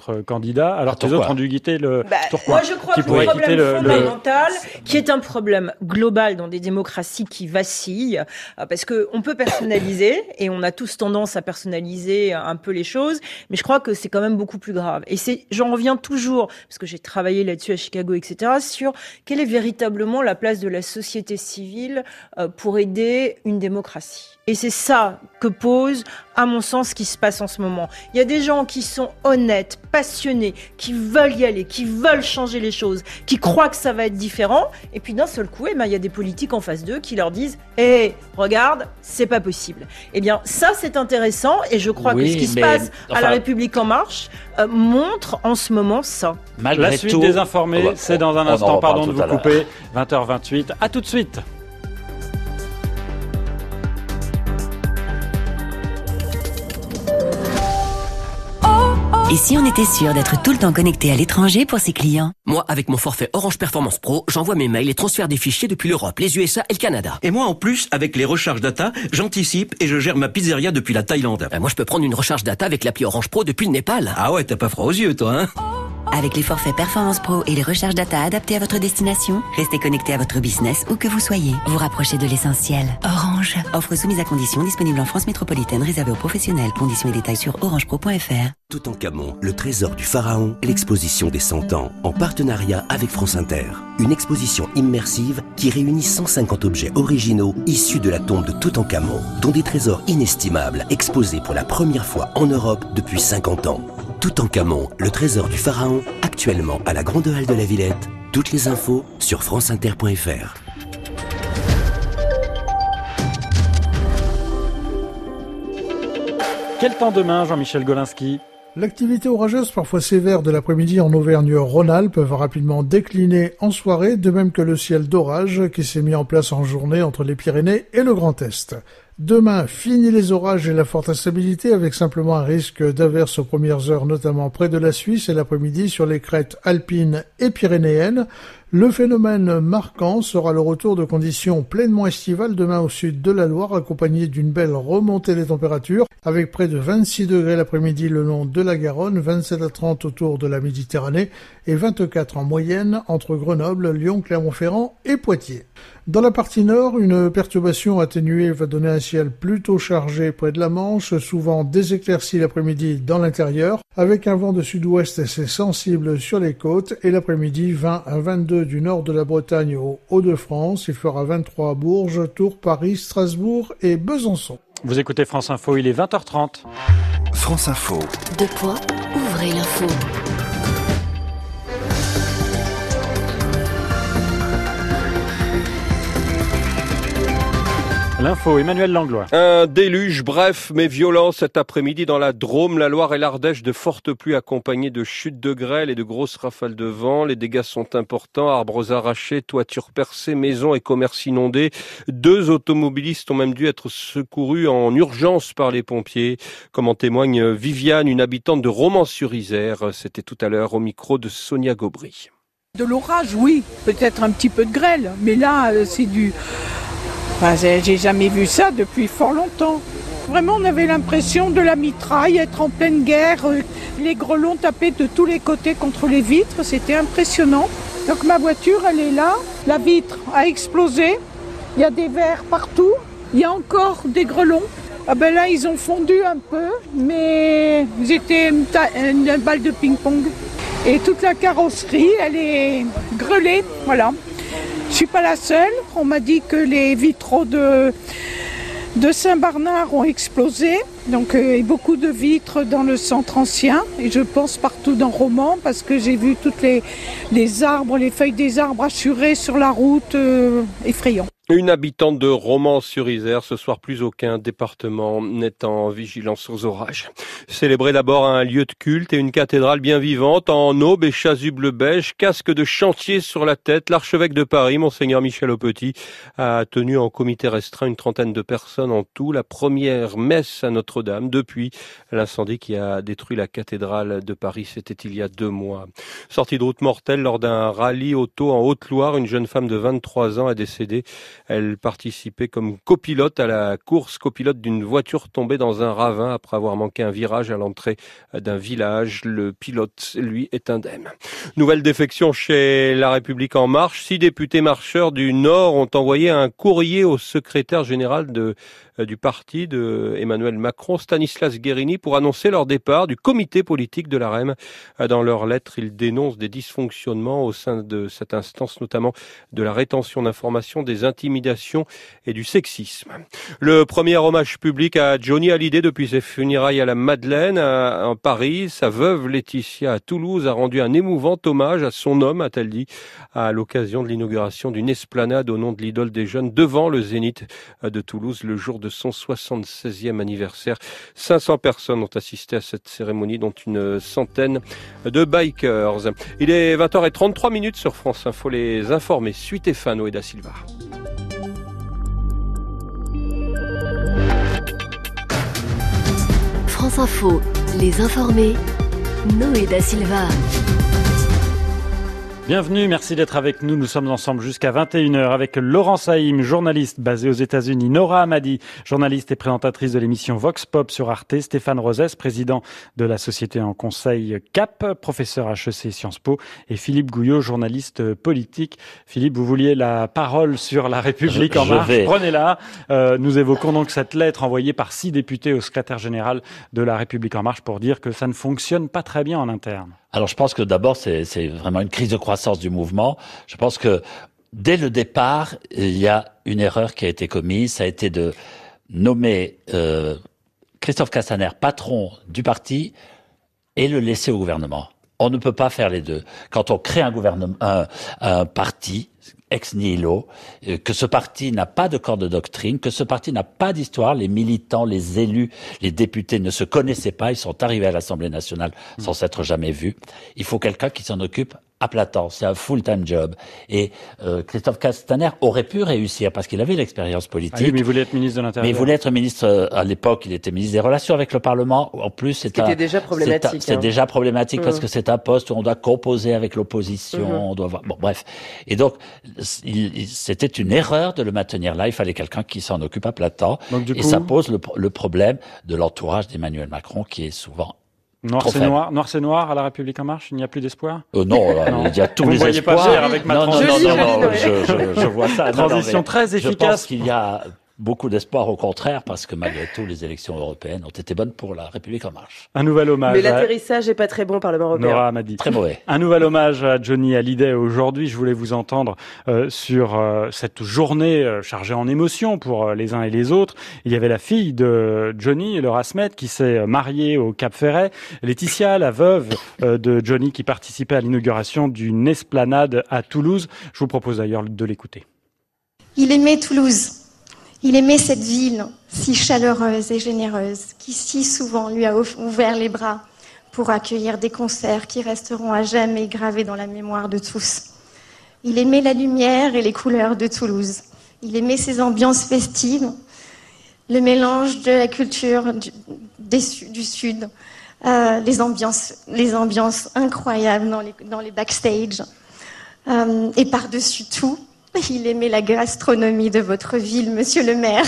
candidat, alors que les autres ont dû quitter le bah, Tourcoing. Moi, je crois qui que le problème le, fondamental, le... qui est un problème global dans des démocraties qui vacillent, parce que on peut personnaliser, et on a tous tendance à personnaliser un peu les choses, mais je crois que c'est quand même beaucoup plus grave. Et c'est, j'en reviens toujours, parce que j'ai travaillé là-dessus à Chicago, et cetera, sur quelle est véritablement la place de la société civile pour aider une démocratie. Et c'est ça que pose, à mon sens, ce qui se passe en ce moment. Il y a des gens qui sont honnêtes, passionnés, qui veulent y aller, qui veulent changer les choses, qui croient que ça va être différent. Et puis d'un seul coup, eh ben, il y a des politiques en face d'eux qui leur disent « Hé, regarde, c'est pas possible ». Eh bien, ça, c'est intéressant. Et je crois oui, que ce qui se passe enfin, à La République En Marche euh, montre en ce moment ça. La suite tout, des informés, va, c'est dans un instant. Pardon de vous couper. vingt heures vingt-huit. À tout de suite. Et si on était sûr d'être tout le temps connecté à l'étranger pour ses clients? Moi, avec mon forfait Orange Performance Pro, j'envoie mes mails et transfère des fichiers depuis l'Europe, les U S A et le Canada. Et moi, en plus, avec les recharges data, j'anticipe et je gère ma pizzeria depuis la Thaïlande. Ben moi, je peux prendre une recharge data avec l'appli Orange Pro depuis le Népal. Ah ouais, t'as pas froid aux yeux, toi, hein? Avec les forfaits Performance Pro et les recharges data adaptées à votre destination, restez connecté à votre business où que vous soyez. Vous rapprochez de l'essentiel. Orange. Offre soumise à conditions, disponible en France métropolitaine, réservée aux professionnels. Conditions et détails sur orangepro point f r. Toutankhamon, le trésor du pharaon, l'exposition des cent ans, en partenariat avec France Inter. Une exposition immersive qui réunit cent cinquante objets originaux issus de la tombe de Toutankhamon, dont des trésors inestimables exposés pour la première fois en Europe depuis cinquante ans. Toutankhamon, le trésor du pharaon, actuellement à la Grande Halle de la Villette. Toutes les infos sur franceinter point f r. Quel temps demain, Jean-Michel Golinski? L'activité orageuse parfois sévère de l'après-midi en Auvergne-Rhône-Alpes va rapidement décliner en soirée, de même que le ciel d'orage qui s'est mis en place en journée entre les Pyrénées et le Grand Est. Demain, fini les orages et la forte instabilité avec simplement un risque d'averses aux premières heures, notamment près de la Suisse et l'après-midi sur les crêtes alpines et pyrénéennes. Le phénomène marquant sera le retour de conditions pleinement estivales demain au sud de la Loire, accompagné d'une belle remontée des températures, avec près de vingt-six degrés l'après-midi le long de la Garonne, vingt-sept à trente autour de la Méditerranée et vingt-quatre en moyenne entre Grenoble, Lyon, Clermont-Ferrand et Poitiers. Dans la partie nord, une perturbation atténuée va donner un ciel plutôt chargé près de la Manche, souvent des éclaircies l'après-midi dans l'intérieur, avec un vent de sud-ouest assez sensible sur les côtes, et l'après-midi vingt à vingt-deux du nord de la Bretagne aux Hauts-de-France. Il fera vingt-trois à Bourges, Tours, Paris, Strasbourg et Besançon. Vous écoutez France Info, il est vingt heures trente. France Info. Deux points, ouvrez l'info. L'info, Emmanuel Langlois. Un déluge bref mais violent cet après-midi dans la Drôme, la Loire et l'Ardèche. De fortes pluies accompagnées de chutes de grêle et de grosses rafales de vent. Les dégâts sont importants, arbres arrachés, toitures percées, maisons et commerces inondés. Deux automobilistes ont même dû être secourus en urgence par les pompiers, comme en témoigne Viviane, une habitante de Romans-sur-Isère. C'était tout à l'heure au micro de Sonia Gaubry. De l'orage, oui, peut-être un petit peu de grêle, mais là c'est du... Enfin, j'ai jamais vu ça depuis fort longtemps. Vraiment, on avait l'impression de la mitraille, être en pleine guerre. Les grelons tapaient de tous les côtés contre les vitres, c'était impressionnant. Donc ma voiture, elle est là, la vitre a explosé, il y a des verres partout, il y a encore des grelons. Ah ben là, ils ont fondu un peu, mais c'était une, ta- une balle de ping-pong. Et toute la carrosserie, elle est grelée, voilà. Je suis pas la seule. On m'a dit que les vitraux de, de Saint-Barnard ont explosé. Donc euh, et beaucoup de vitres dans le centre ancien. Et je pense partout dans Romans parce que j'ai vu toutes les, les arbres, les feuilles des arbres assurées sur la route, euh, effrayant. Une habitante de Romans-sur-Isère, ce soir plus aucun département n'est en vigilance aux orages. Célébrer d'abord un lieu de culte et une cathédrale bien vivante en aube et chasuble beige, casque de chantier sur la tête. L'archevêque de Paris, Monseigneur Michel Aupetit, a tenu en comité restreint une trentaine de personnes en tout. La première messe à Notre-Dame depuis l'incendie qui a détruit la cathédrale de Paris, c'était il y a deux mois. Sortie de route mortelle lors d'un rallye auto en Haute-Loire, une jeune femme de vingt-trois ans est décédée Elle participait comme copilote à la course, copilote d'une voiture tombée dans un ravin après avoir manqué un virage à l'entrée d'un village. Le pilote, lui, est indemne. Nouvelle défection chez La République En Marche. Six députés marcheurs du Nord ont envoyé un courrier au secrétaire général de du parti de Emmanuel Macron, Stanislas Guerini, pour annoncer leur départ du comité politique de l'A R E M. Dans leur lettre, ils dénoncent des dysfonctionnements au sein de cette instance, notamment de la rétention d'informations, des intimidations et du sexisme. Le premier hommage public à Johnny Hallyday depuis ses funérailles à la Madeleine, à, à Paris. Sa veuve Laetitia à Toulouse a rendu un émouvant hommage à son homme, a-t-elle dit, à l'occasion de l'inauguration d'une esplanade au nom de l'idole des jeunes devant le Zénith de Toulouse le jour de son soixante-seizième anniversaire. cinq cents personnes ont assisté à cette cérémonie, dont une centaine de bikers. Il est vingt heures trente-trois minutes sur France Info. Les informés, suite et fin, Noé da Silva. France Info, les informés, Noé da Silva. Bienvenue, merci d'être avec nous. Nous sommes ensemble jusqu'à vingt et une heures avec Laurence Haïm, journaliste basée aux États-Unis, Nora Hamadi, journaliste et présentatrice de l'émission Vox Pop sur Arte, Stéphane Rosès, président de la société en conseil C A P, professeur H E C Sciences Po, et Philippe Gouillot, journaliste politique. Philippe, vous vouliez la parole sur La République je, En Marche. Vais. Prenez-la. Euh, nous évoquons donc cette lettre envoyée par six députés au secrétaire général de La République En Marche pour dire que ça ne fonctionne pas très bien en interne. Alors je pense que d'abord c'est, c'est vraiment une crise de croissance du mouvement. Je pense que dès le départ, il y a une erreur qui a été commise, ça a été de nommer euh, Christophe Castaner patron du parti et le laisser au gouvernement. On ne peut pas faire les deux. Quand on crée un gouvernement, un, un parti ex nihilo, que ce parti n'a pas de corps de doctrine, que ce parti n'a pas d'histoire, les militants, les élus, les députés ne se connaissaient pas, ils sont arrivés à l'Assemblée nationale sans s'être jamais vus. Il faut quelqu'un qui s'en occupe à plein temps, c'est un full-time job. Et euh, Christophe Castaner aurait pu réussir parce qu'il avait l'expérience politique. Ah oui, mais il voulait être ministre de l'Intérieur. Mais il voulait être ministre, euh, à l'époque, il était ministre des Relations avec le Parlement. En plus, c'est C'était déjà problématique. C'est, un, c'est hein. déjà problématique mmh. parce que c'est un poste où on doit composer avec l'opposition, mmh. on doit voir, bon, bref. Et donc, il, il, c'était une erreur de le maintenir là. Il fallait quelqu'un qui s'en occupe à plein temps. Donc, du coup, et ça pose le, le problème de l'entourage d'Emmanuel Macron qui est souvent Noir c'est noir, noir c'est noir à La République En Marche, il n'y a plus d'espoir. euh, Non, là, non, il y a tous Vous les espoirs. Vous ne voyez pas avec ma non, transition. Non, non, non, non, je, je, je vois ça. Transition non, non, très efficace. Je pense qu'il y a beaucoup d'espoir au contraire, parce que malgré tout, les élections européennes ont été bonnes pour La République En Marche. Un nouvel hommage. Mais l'atterrissage n'est pas très bon au Parlement européen. Nora m'a dit. Très mauvais. Un nouvel hommage à Johnny Hallyday aujourd'hui. Je voulais vous entendre euh, sur euh, cette journée euh, chargée en émotions pour euh, les uns et les autres. Il y avait la fille de Johnny, Laura Smet, qui s'est mariée au Cap Ferret. Laetitia, la veuve euh, de Johnny, qui participait à l'inauguration d'une esplanade à Toulouse. Je vous propose d'ailleurs de l'écouter. Il aimait Toulouse. Il aimait cette ville si chaleureuse et généreuse qui si souvent lui a ouvert les bras pour accueillir des concerts qui resteront à jamais gravés dans la mémoire de tous. Il aimait la lumière et les couleurs de Toulouse. Il aimait ses ambiances festives, le mélange de la culture du, des, du Sud, euh, les, ambiances, les ambiances incroyables dans les, dans les backstage. Euh, et par-dessus tout, il aimait la gastronomie de votre ville, monsieur le maire.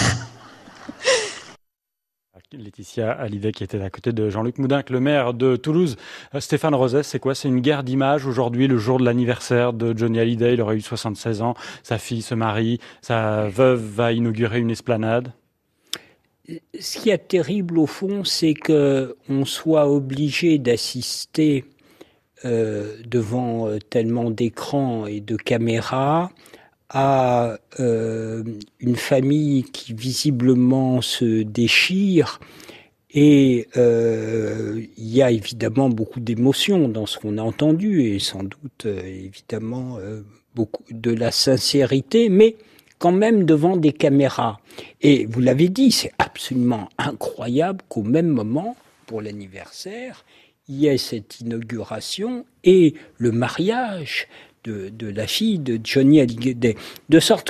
Laetitia Hallyday qui était à côté de Jean-Luc Moudenc, le maire de Toulouse. Stéphane Rosès, c'est quoi ? C'est une guerre d'images aujourd'hui, le jour de l'anniversaire de Johnny Hallyday. Il aurait eu soixante-seize ans, sa fille se marie, sa veuve va inaugurer une esplanade. Ce qui est terrible au fond, c'est qu'on soit obligé d'assister euh, devant euh, tellement d'écrans et de caméras à euh, une famille qui visiblement se déchire et euh, il y a évidemment beaucoup d'émotions dans ce qu'on a entendu et sans doute euh, évidemment euh, beaucoup de la sincérité, mais quand même devant des caméras. Et vous l'avez dit, c'est absolument incroyable qu'au même moment, pour l'anniversaire, il y ait cette inauguration et le mariage De, de la fille de Johnny Hallyday. De sorte que,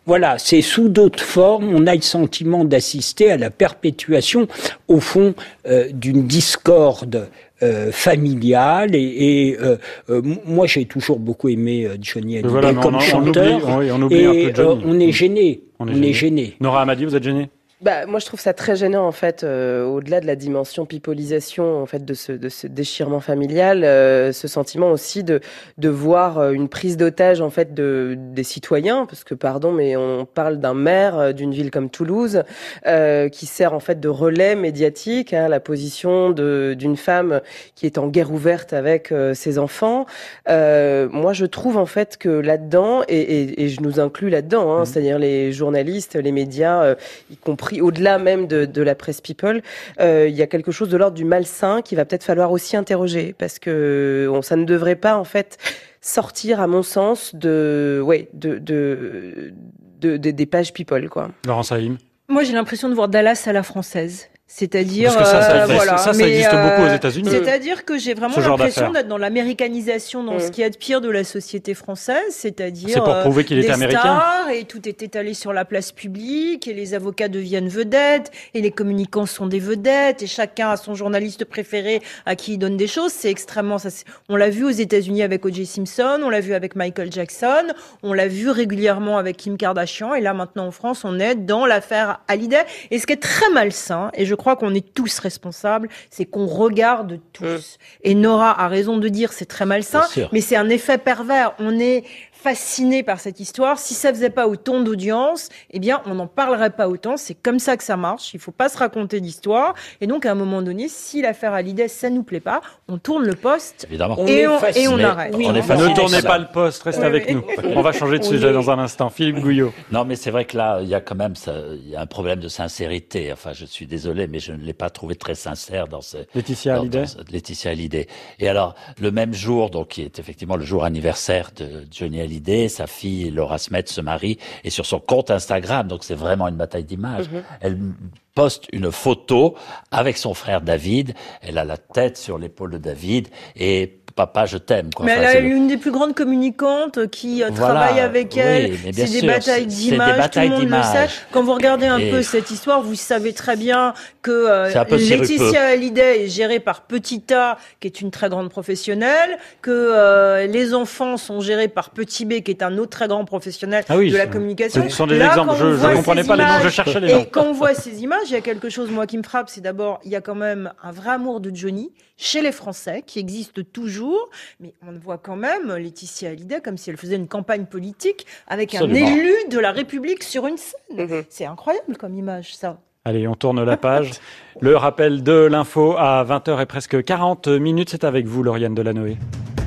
Voilà, c'est sous d'autres formes, on a le sentiment d'assister à la perpétuation, au fond, euh, d'une discorde euh, familiale. Et, et euh, euh, moi, j'ai toujours beaucoup aimé Johnny Hallyday voilà, comme on, chanteur. On oublie, on oublie et un peu Johnny. Euh, on est gêné. On est, on gêné. est gêné. Nora Hamadi, vous êtes gênée? Bah, moi, je trouve ça très gênant, en fait, euh, au-delà de la dimension pipolisation, en fait, de ce, de ce déchirement familial, euh, ce sentiment aussi de, de voir euh, une prise d'otage, en fait, de, des citoyens, parce que, pardon, mais on parle d'un maire euh, d'une ville comme Toulouse, euh, qui sert, en fait, de relais médiatique à la position de, d'une femme qui est en guerre ouverte avec euh, ses enfants. Euh, moi, je trouve, en fait, que là-dedans, et, et, et je nous inclus là-dedans, hein, mmh. c'est-à-dire les journalistes, les médias, euh, y compris au-delà même de, de la presse people, euh, il y a quelque chose de l'ordre du malsain qu'il va peut-être falloir aussi interroger, parce que on, ça ne devrait pas en fait sortir, à mon sens, de, ouais, de, de, de, de des pages people, quoi. Laurent Saïm. Moi, j'ai l'impression de voir Dallas à la française. C'est-à-dire, Parce que ça, ça, euh, voilà. ça, ça mais, existe euh, beaucoup aux États-Unis. C'est-à-dire que j'ai vraiment l'impression d'être dans l'américanisation, dans mmh. ce qu'il y a de pire de la société française, c'est-à-dire c'est pour prouver qu'il des était américain. Stars, et tout est étalé sur la place publique, et les avocats deviennent vedettes, et les communicants sont des vedettes, et chacun a son journaliste préféré à qui il donne des choses. C'est extrêmement, ça, c'est, on l'a vu aux États-Unis avec O J Simpson, on l'a vu avec Michael Jackson, on l'a vu régulièrement avec Kim Kardashian, et là maintenant en France, on est dans l'affaire Hallyday. Et ce qui est très malsain, et je crois qu'on est tous responsable, c'est qu'on regarde tous. Mmh. Et Nora a raison de dire c'est très malsain, mais c'est un effet pervers. On est fasciné par cette histoire. Si ça faisait pas autant d'audience, eh bien, on n'en parlerait pas autant. C'est comme ça que ça marche. Il faut pas se raconter d'histoire. Et donc, à un moment donné, si l'affaire Hallyday, ça nous plaît pas, on tourne le poste. Évidemment. Et on, et on arrête. Oui, on ne tournez pas le poste, restez oui, avec oui. nous. On va changer de sujet dans un instant. Philippe Gouillot. Non, mais c'est vrai que là, il y a quand même, ça, il y a un problème de sincérité. Enfin, je suis désolé, mais je ne l'ai pas trouvé très sincère dans ce. Laetitia Hallyday. Laetitia Hallyday. Et alors, le même jour, donc, qui est effectivement le jour anniversaire de Johnny Hallyday, sa fille Laura Smets se marie, et sur son compte Instagram, donc c'est vraiment une bataille d'images, mmh. elle poste une photo avec son frère David, elle a la tête sur l'épaule de David, et papa, je t'aime. Quoi. Mais enfin, elle a le... une des plus grandes communicantes qui voilà, travaille avec elle. Oui, c'est sûr, des batailles d'images, tout le monde le sait. Quand vous regardez un et... peu cette histoire, vous savez très bien que euh, Laetitia Hallyday est gérée par Petit A, qui est une très grande professionnelle, que euh, les enfants sont gérés par Petit B, qui est un autre très grand professionnel ah oui, de la communication. Ce sont des Là, exemples, je ne comprenais pas images, les noms, je cherchais les noms. Et quand on voit ces images, il y a quelque chose, moi, qui me frappe, c'est d'abord, il y a quand même un vrai amour de Johnny chez les Français, qui existe toujours, mais on voit quand même Laetitia Hallyday comme si elle faisait une campagne politique avec Absolument. un élu de la République sur une scène. Mmh. C'est incroyable comme image, ça. Allez, on tourne la page. Le rappel de l'info à vingt heures et presque quarante minutes, c'est avec vous, Lauriane Delanoë.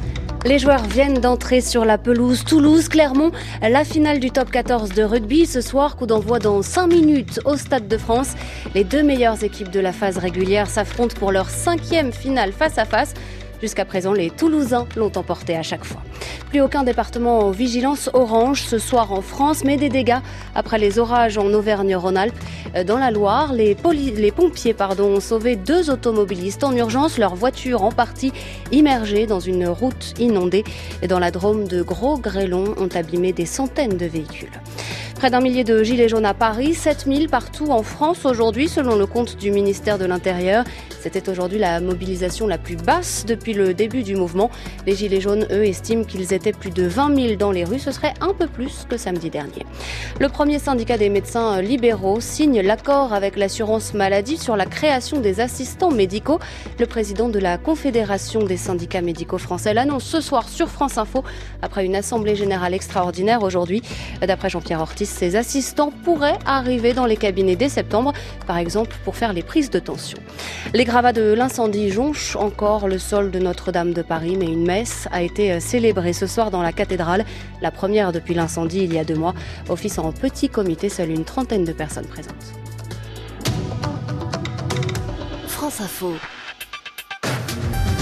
Les joueurs viennent d'entrer sur la pelouse Toulouse-Clermont. La finale du top quatorze de rugby ce soir, coup d'envoi dans cinq minutes au Stade de France. Les deux meilleures équipes de la phase régulière s'affrontent pour leur cinquième finale face à face. Jusqu'à présent, les Toulousains l'ont emporté à chaque fois. Plus aucun département en vigilance orange ce soir en France, mais des dégâts après les orages en Auvergne-Rhône-Alpes. Dans la Loire, les, poli- les pompiers pardon, ont sauvé deux automobilistes en urgence, leur voiture en partie immergée dans une route inondée. Et dans la Drôme, de gros grêlons ont abîmé des centaines de véhicules. Près d'un millier de gilets jaunes à Paris, sept mille partout en France aujourd'hui, selon le compte du ministère de l'Intérieur. C'était aujourd'hui la mobilisation la plus basse depuis le début du mouvement. Les gilets jaunes, eux, estiment qu'ils étaient plus de vingt mille dans les rues. Ce serait un peu plus que samedi dernier. Le premier syndicat des médecins libéraux signe l'accord avec l'assurance maladie sur la création des assistants médicaux. Le président de la Confédération des syndicats médicaux français l'annonce ce soir sur France Info après une assemblée générale extraordinaire aujourd'hui. D'après Jean-Pierre Ortiz, ces assistants pourraient arriver dans les cabinets dès septembre, par exemple pour faire les prises de tension. Les gravats de l'incendie jonchent encore le sol de Notre-Dame de Paris, mais une messe a été célébrée ce soir dans la cathédrale. La première depuis l'incendie il y a deux mois. Office en petit comité, seule une trentaine de personnes présentes. France Info.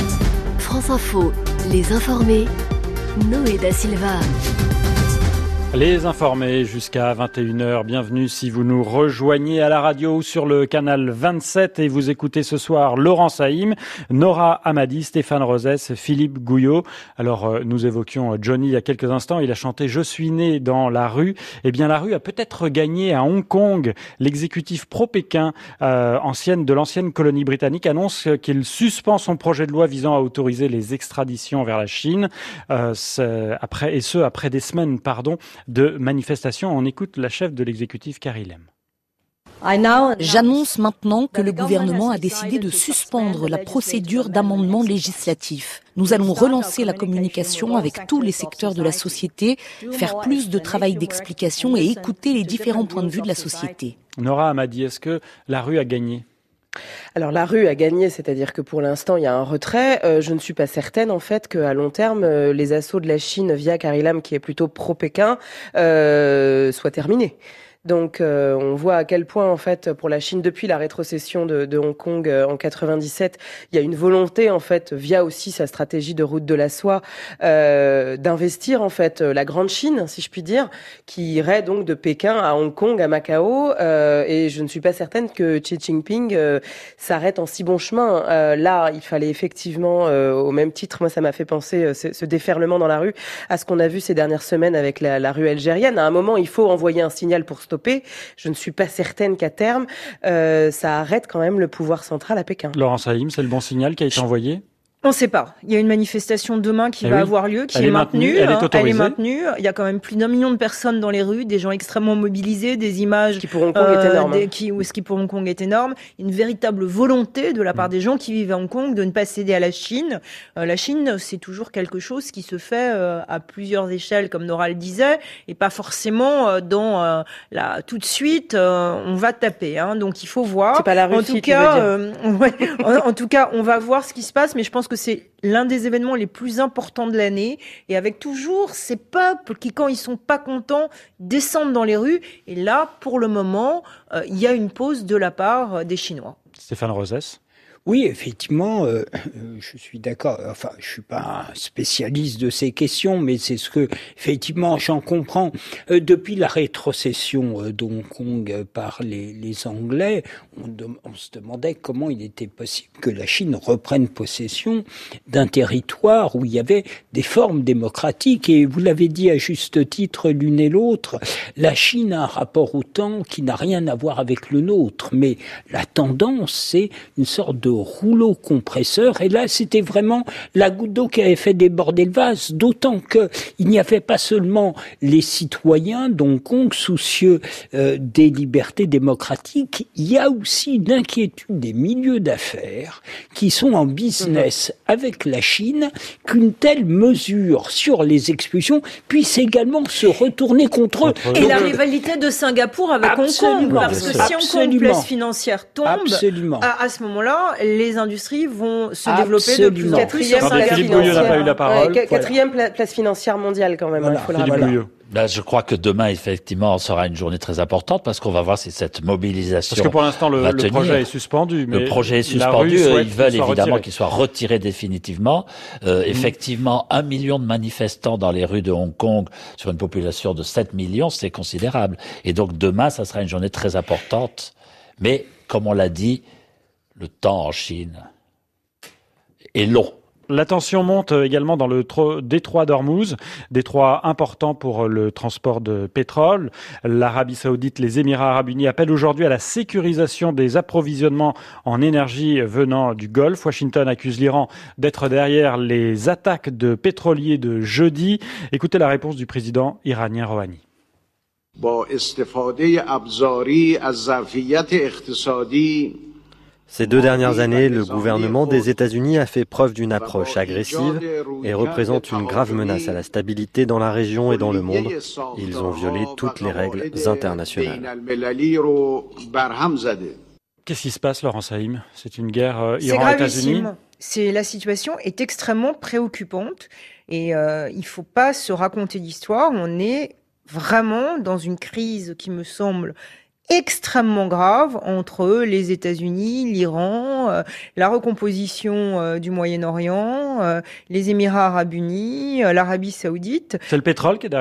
France Info, les informés. Noé da Silva. Les informés jusqu'à vingt et une heures. Bienvenue si vous nous rejoignez à la radio ou sur le canal vingt-sept et vous écoutez ce soir Laurent Saïm, Nora Hamadi, Stéphane Rosès, Philippe Gouillot. Alors nous évoquions Johnny il y a quelques instants. Il a chanté « Je suis né dans la rue ». Eh bien la rue a peut-être gagné à Hong Kong. L'exécutif pro-Pékin euh, ancienne, de l'ancienne colonie britannique annonce qu'il suspend son projet de loi visant à autoriser les extraditions vers la Chine. Euh, après, et ce, après des semaines, pardon, de manifestations. On écoute la chef de l'exécutif, Carrie Lam. J'annonce maintenant que le gouvernement a décidé de suspendre la procédure d'amendement législatif. Nous allons relancer la communication avec tous les secteurs de la société, faire plus de travail d'explication et écouter les différents points de vue de la société. Nora Hamadi, est-ce que la rue a gagné ? Alors la rue a gagné, c'est-à-dire que pour l'instant il y a un retrait. Euh, je ne suis pas certaine en fait qu'à long terme euh, les assauts de la Chine via Carrie Lam, qui est plutôt pro-Pékin, euh, soient terminés. Donc euh, on voit à quel point en fait pour la Chine, depuis la rétrocession de, de Hong Kong euh, en quatre-vingt-dix-sept, il y a une volonté en fait via aussi sa stratégie de route de la soie euh, d'investir en fait la grande Chine, si je puis dire, qui irait donc de Pékin à Hong Kong, à Macao. Euh, et je ne suis pas certaine que Xi Jinping euh, s'arrête en si bon chemin. Euh, là, il fallait effectivement, euh, au même titre, moi ça m'a fait penser euh, ce, ce déferlement dans la rue à ce qu'on a vu ces dernières semaines avec la, la rue algérienne. À un moment, il faut envoyer un signal pour stopper. Je ne suis pas certaine qu'à terme, euh, ça arrête quand même le pouvoir central à Pékin. Laurent Saïm, c'est le bon signal qui a été envoyé ? On ne sait pas. Il y a une manifestation demain qui eh va oui. avoir lieu, qui elle est, est maintenue. maintenue. Elle est autorisée. Elle est maintenue. Il y a quand même plus d'un million de personnes dans les rues, des gens extrêmement mobilisés, des images qui pour Hong Kong euh, est énorme. Des, qui, ce qui pour Hong Kong est énorme. Une véritable volonté de la part mmh. des gens qui vivent à Hong Kong de ne pas céder à la Chine. Euh, la Chine, c'est toujours quelque chose qui se fait euh, à plusieurs échelles, comme Nora le disait, et pas forcément euh, dans euh, la tout de suite. Euh, on va taper. Hein, donc il faut voir. C'est pas la Russie, en tout cas, euh, ouais, en, en tout cas, on va voir ce qui se passe, mais je pense que c'est l'un des événements les plus importants de l'année, et avec toujours ces peuples qui, quand ils sont pas contents, descendent dans les rues. Et là, pour le moment, euh, il y a une pause de la part des Chinois. Stéphane Rosès. Oui, effectivement, euh, je suis d'accord. Enfin, je suis pas un spécialiste de ces questions, mais c'est ce que, effectivement, j'en comprends. Euh, depuis la rétrocession euh, d'Hong Kong par les, les Anglais, on, de, on se demandait comment il était possible que la Chine reprenne possession d'un territoire où il y avait des formes démocratiques. Et vous l'avez dit à juste titre l'une et l'autre, la Chine a un rapport au temps qui n'a rien à voir avec le nôtre. Mais la tendance, c'est une sorte de rouleau compresseur, et là c'était vraiment la goutte d'eau qui avait fait déborder le vase, d'autant que il n'y avait pas seulement les citoyens d'Hong Kong soucieux euh, des libertés démocratiques, il y a aussi une inquiétude des milieux d'affaires qui sont en business mmh. avec la Chine, qu'une telle mesure sur les expulsions puisse également se retourner contre eux. Et Donc, la rivalité de Singapour avec Hong Kong, parce que si Hong Kong place financière tombe, à, à ce moment-là, les industries vont se développer Absolument. de plus en plus. Quatrième, place Philippe Gouillot n'a pas eu la parole. Ouais, quatrième voilà. place financière mondiale quand même. Voilà. Il faut Philippe la Gouillot. Ben, je crois que demain, effectivement, sera une journée très importante parce qu'on va voir si cette mobilisation Parce que pour l'instant, le, le projet est suspendu. Mais le projet est suspendu. Eux, ils veulent évidemment qu'il soit retiré définitivement. Euh, mmh. Effectivement, un million de manifestants dans les rues de Hong Kong sur une population de sept millions, c'est considérable. Et donc demain, ça sera une journée très importante. Mais, comme on l'a dit, le temps en Chine est long. La tension monte également dans le tro- détroit d'Ormuz, détroit important pour le transport de pétrole. L'Arabie Saoudite, les Émirats Arabes Unis appellent aujourd'hui à la sécurisation des approvisionnements en énergie venant du Golfe. Washington accuse l'Iran d'être derrière les attaques de pétroliers de jeudi. Écoutez la réponse du président iranien Rouhani. Ces deux dernières années, le gouvernement des États-Unis a fait preuve d'une approche agressive et représente une grave menace à la stabilité dans la région et dans le monde. Ils ont violé toutes les règles internationales. Qu'est-ce qui se passe, Laurent Saïm ? C'est une guerre euh, Iran-États-Unis ? C'est la situation est extrêmement préoccupante et euh, il ne faut pas se raconter d'histoire. On est vraiment dans une crise qui me semble extrêmement grave entre les États-Unis, l'Iran, euh, la recomposition euh, du Moyen-Orient, euh, les Émirats Arabes Unis, euh, l'Arabie Saoudite. C'est le pétrole qui est derrière tout ça ?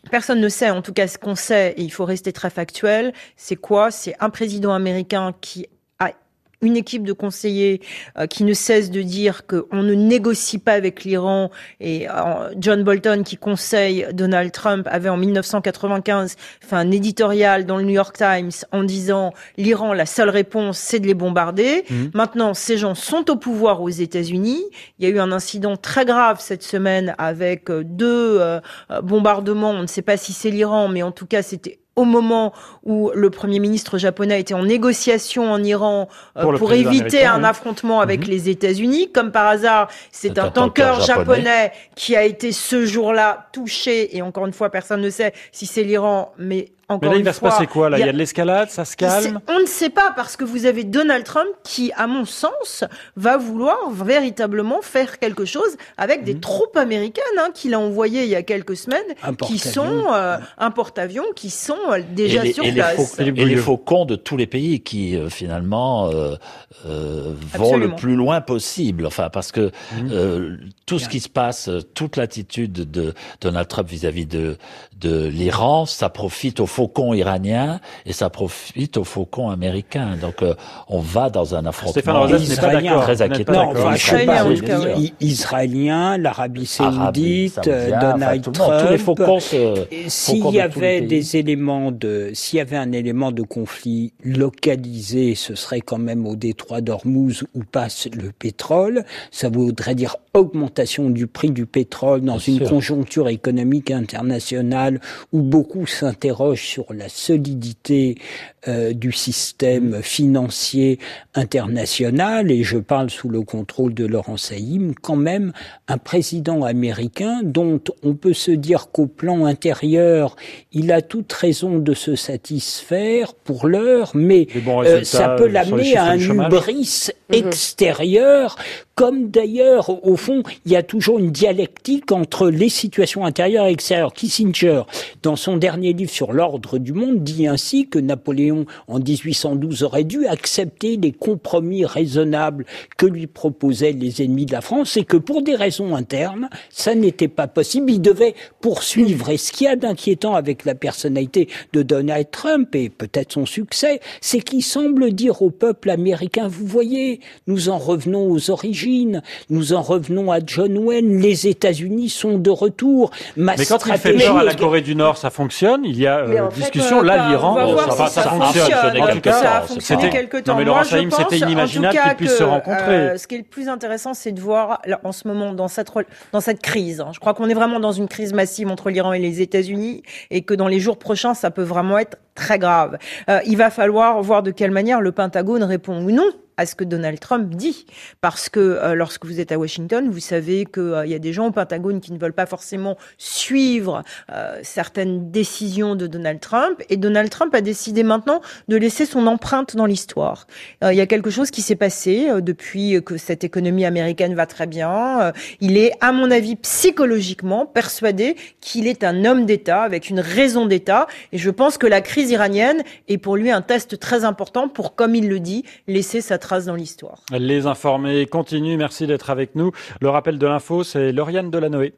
Personne ne sait, en tout cas ce qu'on sait, et il faut rester très factuel, c'est quoi? C'est un président américain qui a une équipe de conseillers euh, qui ne cesse de dire qu'on ne négocie pas avec l'Iran. Et euh, John Bolton, qui conseille Donald Trump, avait en mille neuf cent quatre-vingt-quinze fait un éditorial dans le New York Times en disant « l'Iran, la seule réponse, c'est de les bombarder mmh. ». Maintenant, ces gens sont au pouvoir aux États-Unis. Il y a eu un incident très grave cette semaine avec deux euh, bombardements. On ne sait pas si c'est l'Iran, mais en tout cas, c'était au moment où le Premier ministre japonais était en négociation en Iran euh, pour, pour éviter un oui. affrontement avec mmh. les États-Unis. Comme par hasard, c'est, c'est un, un tanker japonais. japonais qui a été ce jour-là touché. Et encore une fois, personne ne sait si c'est l'Iran, mais... Encore Mais là, il va fois, se passer quoi, là? Il y a, il y a de l'escalade, ça se calme? On ne sait pas, parce que vous avez Donald Trump qui, à mon sens, va vouloir véritablement faire quelque chose avec mmh. des troupes américaines, hein, qu'il a envoyées il y a quelques semaines, qui sont euh, un porte-avions, qui sont euh, déjà les, sur et place. Les faux, et les faucons de tous les pays qui, euh, finalement, euh, euh, vont le plus loin possible. Enfin, parce que mmh. euh, tout ce qui se passe, toute l'attitude de Donald Trump vis-à-vis de, de l'Iran, ça profite aux faucons iraniens et ça profite aux faucons américains. Donc euh, on va dans un affrontement israélien très inquiétant. Non, enfin, israélien, oui, oui. Israélien, l'Arabie Saoudite, Donald enfin, Trump. Tous les faucons se, s'il y avait des éléments de, s'il y avait un élément de conflit localisé, ce serait quand même au détroit d'Ormuz où passe le pétrole. Ça voudrait dire augmentation du prix du pétrole dans Bien une sûr. conjoncture économique internationale où beaucoup s'interrogent sur la solidité euh, du système financier international, et je parle sous le contrôle de Laurent Saïm, quand même un président américain dont on peut se dire qu'au plan intérieur, il a toute raison de se satisfaire pour l'heure, mais euh, ça peut l'amener à un hubris mmh. extérieur, comme d'ailleurs, au fond, il y a toujours une dialectique entre les situations intérieures et extérieures. Kissinger, dans son dernier livre sur l'ordre du monde, dit ainsi que Napoléon, en dix-huit cent douze, aurait dû accepter les compromis raisonnables que lui proposaient les ennemis de la France, et que pour des raisons internes, ça n'était pas possible. Il devait poursuivre. Et ce qu'il y a d'inquiétant avec la personnalité de Donald Trump, et peut-être son succès, c'est qu'il semble dire au peuple américain, vous voyez, nous en revenons aux origines, nous en revenons à John Wayne, les États-Unis sont de retour. Ma Mais quand stratégie... il fait peur à la Corée du Nord, ça fonctionne. Il y a euh, discussion. Fait, euh, là, l'Iran, oh, ça, ça, ça, ça fonctionne. fonctionne. En tout cas, ça a fonctionné quelque temps. Non, mais Laurent Saïm, c'était inimaginable qu'ils puissent se rencontrer. Euh, ce qui est le plus intéressant, c'est de voir là, en ce moment dans cette dans cette crise. Hein, je crois qu'on est vraiment dans une crise massive entre l'Iran et les États-Unis, et que dans les jours prochains, ça peut vraiment être très grave. Euh, il va falloir voir de quelle manière le Pentagone répond ou non à ce que Donald Trump dit. Parce que euh, lorsque vous êtes à Washington, vous savez qu'il euh, y a des gens au Pentagone qui ne veulent pas forcément suivre euh, certaines décisions de Donald Trump. Et Donald Trump a décidé maintenant de laisser son empreinte dans l'histoire. Euh, il y a quelque chose qui s'est passé euh, depuis que cette économie américaine va très bien. Euh, il est, à mon avis, psychologiquement persuadé qu'il est un homme d'État avec une raison d'État. Et je pense que la crise iranienne est pour lui un test très important pour, comme il le dit, laisser sa trace dans l'histoire. Les informés continuent, merci d'être avec nous. Le rappel de l'info, c'est Lauriane Delanoë.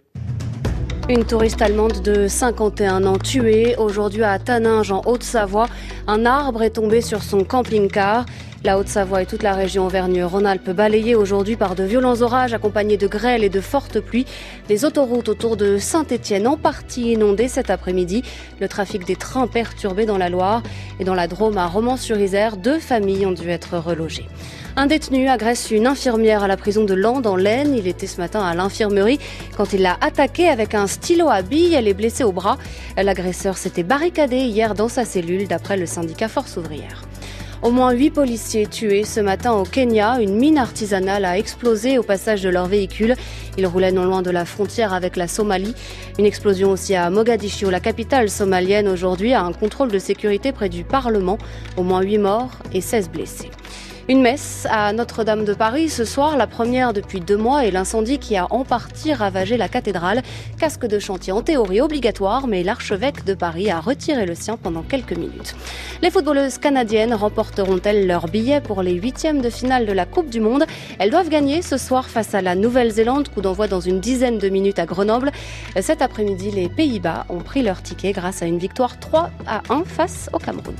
Une touriste allemande de cinquante et un ans tuée aujourd'hui à Taninges en Haute-Savoie. Un arbre est tombé sur son camping-car. La Haute-Savoie et toute la région Auvergne-Rhône-Alpes balayées aujourd'hui par de violents orages accompagnés de grêles et de fortes pluies. Les autoroutes autour de Saint-Étienne en partie inondées cet après-midi. Le trafic des trains perturbé dans la Loire et dans la Drôme à Romans-sur-Isère. Deux familles ont dû être relogées. Un détenu agresse une infirmière à la prison de Lens en l'Aisne. Il était ce matin à l'infirmerie quand il l'a attaquée avec un stylo à billes. Elle est blessée au bras. L'agresseur s'était barricadé hier dans sa cellule d'après le syndicat Force ouvrière. Au moins huit policiers tués ce matin au Kenya. Une mine artisanale a explosé au passage de leur véhicule. Ils roulaient non loin de la frontière avec la Somalie. Une explosion aussi à Mogadiscio, la capitale somalienne, aujourd'hui, à un contrôle de sécurité près du Parlement. Au moins huit morts et seize blessés. Une messe à Notre-Dame de Paris ce soir, la première depuis deux mois, et l'incendie qui a en partie ravagé la cathédrale. Casque de chantier en théorie obligatoire, mais l'archevêque de Paris a retiré le sien pendant quelques minutes. Les footballeuses canadiennes remporteront-elles leur billet pour les huitièmes de finale de la Coupe du Monde? Elles doivent gagner ce soir face à la Nouvelle-Zélande, coup d'envoi dans une dizaine de minutes à Grenoble. Cet après-midi, les Pays-Bas ont pris leur ticket grâce à une victoire trois à un face au Cameroun.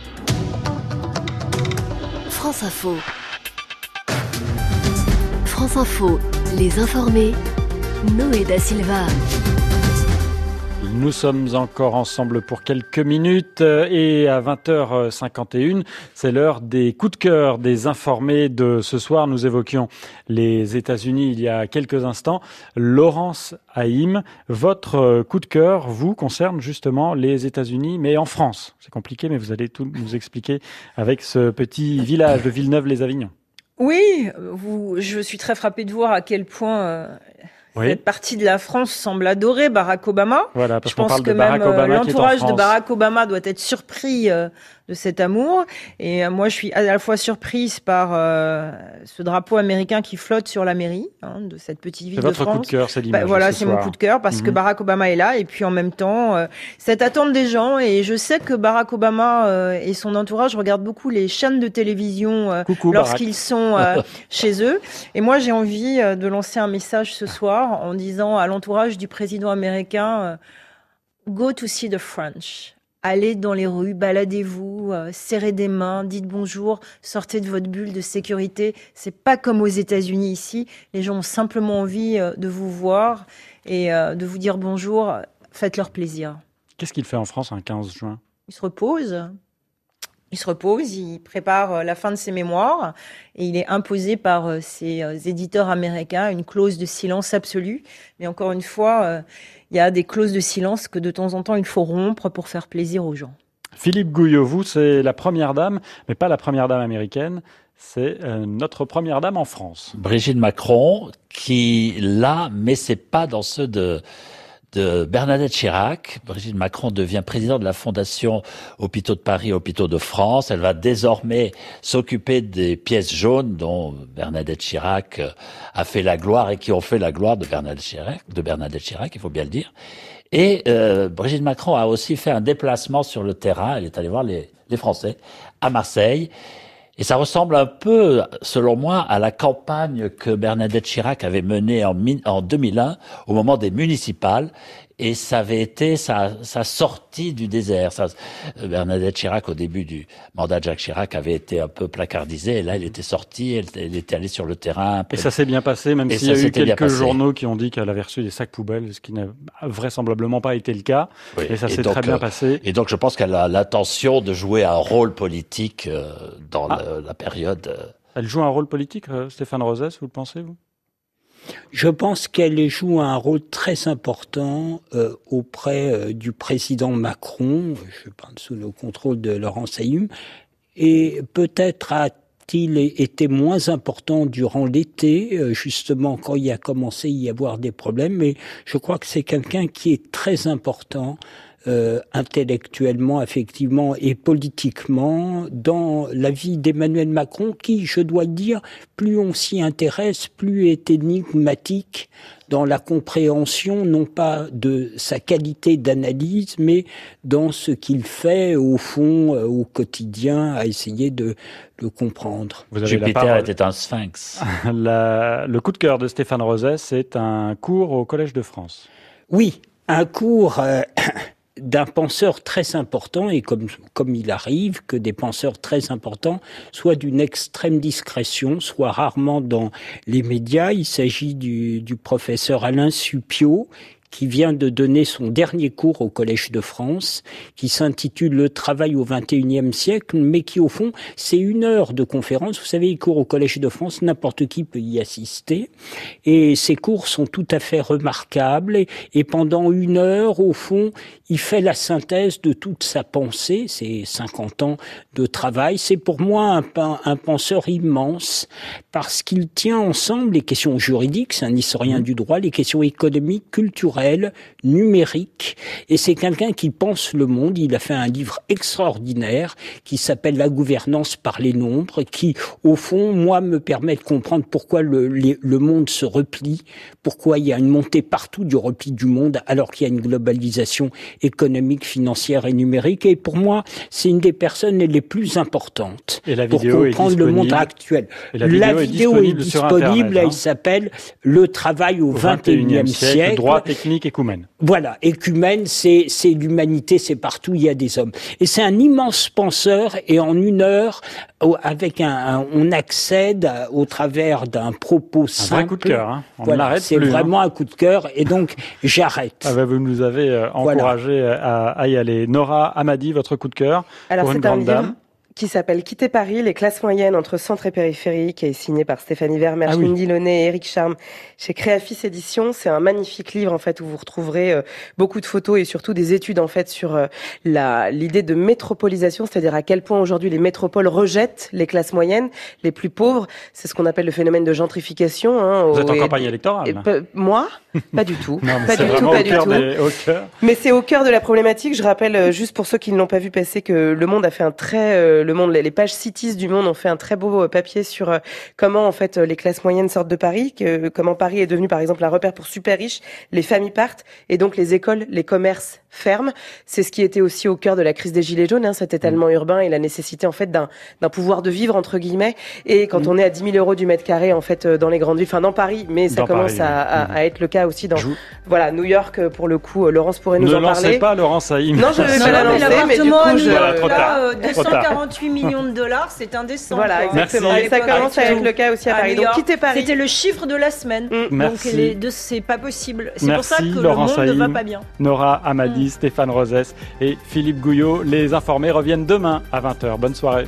France Info. France Info, les informés. Noé da Silva. Nous sommes encore ensemble pour quelques minutes et à vingt heures cinquante et une, c'est l'heure des coups de cœur des informés de ce soir. Nous évoquions les États-Unis il y a quelques instants. Laurence Haïm, votre coup de cœur vous concerne justement les États-Unis, mais en France. C'est compliqué, mais vous allez tout nous expliquer avec ce petit village de Villeneuve-les-Avignon. Oui, vous, je suis très frappée de voir à quel point... Euh... Oui. Cette partie de la France semble adorer Barack Obama. Voilà, parce Je pense qu'on parle que de Barack même Obama l'entourage de Barack Obama doit être surpris euh, de cet amour. Et euh, moi, je suis à la fois surprise par euh, ce drapeau américain qui flotte sur la mairie hein, de cette petite ville de France. C'est votre coup de cœur, c'est l'image. Bah, voilà, ce c'est soir. mon coup de cœur parce mm-hmm. que Barack Obama est là. Et puis en même temps, euh, cette attente des gens. Et je sais que Barack Obama euh, et son entourage regardent beaucoup les chaînes de télévision euh, Coucou, lorsqu'ils sont euh, chez eux. Et moi, j'ai envie euh, de lancer un message ce soir en disant à l'entourage du président américain euh, « Go to see the French ». Allez dans les rues, baladez-vous, euh, serrez des mains, dites bonjour, sortez de votre bulle de sécurité. C'est pas comme aux États-Unis ici. Les gens ont simplement envie euh, de vous voir et euh, de vous dire bonjour. Faites-leur plaisir. Qu'est-ce qu'il fait en France un quinze juin ? Il se repose. Il se repose, il prépare la fin de ses mémoires et il est imposé par ses éditeurs américains une clause de silence absolue. Mais encore une fois, il y a des clauses de silence que de temps en temps il faut rompre pour faire plaisir aux gens. Philippe Gouillot, vous, c'est la première dame, mais pas la première dame américaine, c'est euh, notre première dame en France. Brigitte Macron, qui là, mais c'est pas dans ceux de... de Bernadette Chirac. Brigitte Macron devient présidente de la Fondation Hôpitaux de Paris, Hôpitaux de France. Elle va désormais s'occuper des pièces jaunes dont Bernadette Chirac a fait la gloire et qui ont fait la gloire de Bernadette Chirac, de Bernadette Chirac, il faut bien le dire. Et euh, Brigitte Macron a aussi fait un déplacement sur le terrain. Elle est allée voir les, les Français à Marseille. Et ça ressemble un peu, selon moi, à la campagne que Bernadette Chirac avait menée en, en deux mille un, au moment des municipales. Et ça avait été sa, sa sortie du désert. Ça, Bernadette Chirac, au début du mandat de Jacques Chirac, avait été un peu placardisée. Et là, elle était sortie, elle, elle était allée sur le terrain. Et ça s'est bien passé, même s'il y a eu quelques journaux qui ont dit qu'elle avait reçu des sacs poubelles, ce qui n'a vraisemblablement pas été le cas. Oui. Et ça s'est très bien passé. Et donc, je pense qu'elle a l'intention de jouer un rôle politique euh, dans ah. la, la période. Euh... Elle joue un rôle politique, Stéphane Rosès, vous le pensez, vous ? Je pense qu'elle joue un rôle très important euh, auprès euh, du président Macron, je parle sous le contrôle de Laurence Haïm, et peut-être a-t-il été moins important durant l'été, euh, justement quand il a commencé à y avoir des problèmes, mais je crois que c'est quelqu'un qui est très important Euh, intellectuellement, affectivement et politiquement dans la vie d'Emmanuel Macron qui, je dois le dire, plus on s'y intéresse, plus est énigmatique dans la compréhension, non pas de sa qualité d'analyse, mais dans ce qu'il fait, au fond, euh, au quotidien, à essayer de le comprendre. Vous avez Jupiter était un sphinx. la, le coup de cœur de Stéphane Rosès, c'est un cours au Collège de France. Oui, un cours... Euh, d'un penseur très important, et comme, comme il arrive que des penseurs très importants soient d'une extrême discrétion, soient rarement dans les médias. Il s'agit du, du professeur Alain Supiot, qui vient de donner son dernier cours au Collège de France, qui s'intitule « Le travail au vingt et unième siècle », mais qui, au fond, c'est une heure de conférence. Vous savez, il court au Collège de France, n'importe qui peut y assister. Et ces cours sont tout à fait remarquables. Et, et pendant une heure, au fond, il fait la synthèse de toute sa pensée, ces cinquante ans de travail. C'est pour moi un, un penseur immense, parce qu'il tient ensemble les questions juridiques, c'est un historien du droit, les questions économiques, culturelles, temporelle, numérique, et c'est quelqu'un qui pense le monde. Il a fait un livre extraordinaire qui s'appelle La gouvernance par les nombres, qui, au fond, moi, me permet de comprendre pourquoi le, les, le monde se replie, pourquoi il y a une montée partout du repli du monde, alors qu'il y a une globalisation économique, financière et numérique. Et pour moi, c'est une des personnes les plus importantes et la pour vidéo comprendre est le monde actuel. Et la vidéo, la est, vidéo disponible est disponible, sur Internet, hein. Elle s'appelle Le travail au vingt et unième siècle. Droit, technique, écumène. Voilà, écumène, c'est, c'est l'humanité, c'est partout, il y a des hommes. Et c'est un immense penseur, et en une heure, avec un, un on accède au travers d'un propos un simple. Un vrai coup de cœur, hein. On voilà, l'arrête c'est plus, vraiment hein. un coup de cœur, et donc j'arrête. Ah bah vous nous avez euh, encouragé voilà. à, à y aller. Nora Hamadi, votre coup de cœur Alors, pour une c'est grande un dame. livre qui s'appelle Quitter Paris, les classes moyennes entre centre et périphérie, qui est signé par Stéphanie Vermeer, ah oui. Mindy Launay et Eric Charme chez Créafis Éditions. C'est un magnifique livre en fait où vous retrouverez euh, beaucoup de photos et surtout des études en fait sur euh, la l'idée de métropolisation, c'est-à-dire à quel point aujourd'hui les métropoles rejettent les classes moyennes, les plus pauvres. C'est ce qu'on appelle le phénomène de gentrification. Hein, vous êtes en et, campagne électorale. Et, et, moi, pas du tout. Non, pas du tout, pas du tout. Des, au cœur. Mais c'est au cœur de la problématique. Je rappelle euh, juste pour ceux qui ne l'ont pas vu passer que Le Monde a fait un très euh, le Monde les pages Cities du Monde ont fait un très beau papier sur euh, comment en fait les classes moyennes sortent de Paris, que, comment Paris est devenu par exemple un repère pour super riches, les familles partent et donc les écoles, les commerces ferment. C'est ce qui était aussi au cœur de la crise des gilets jaunes, hein, cet étalement urbain et la nécessité en fait d'un d'un pouvoir de vivre entre guillemets. Et quand mmh. on est à dix mille euros du mètre carré en fait dans les grandes villes, enfin dans Paris, mais ça dans commence Paris, à, oui. à, à être le cas aussi dans vous... voilà New York pour le coup. Laurence pourrait nous ne en parler. Ne lancez pas Laurence Haïm. Non, je ne vais pas la lancer, mais du coup, je... Voilà, trop tard. là, deux cent quarante-huit millions de dollars, c'est indécent. Voilà, exactement. Et ça commence à être le cas aussi à Paris. Donc, quittez Paris. C'était le chiffre de la semaine. Mmh. Donc, les deux, c'est pas possible. C'est Merci, pour ça que Laurence le monde Haïm, ne va pas bien. Nora Hamadi, mmh. Stéphane Rosès et Philippe Gouillot. Les informés reviennent demain à vingt heures. Bonne soirée.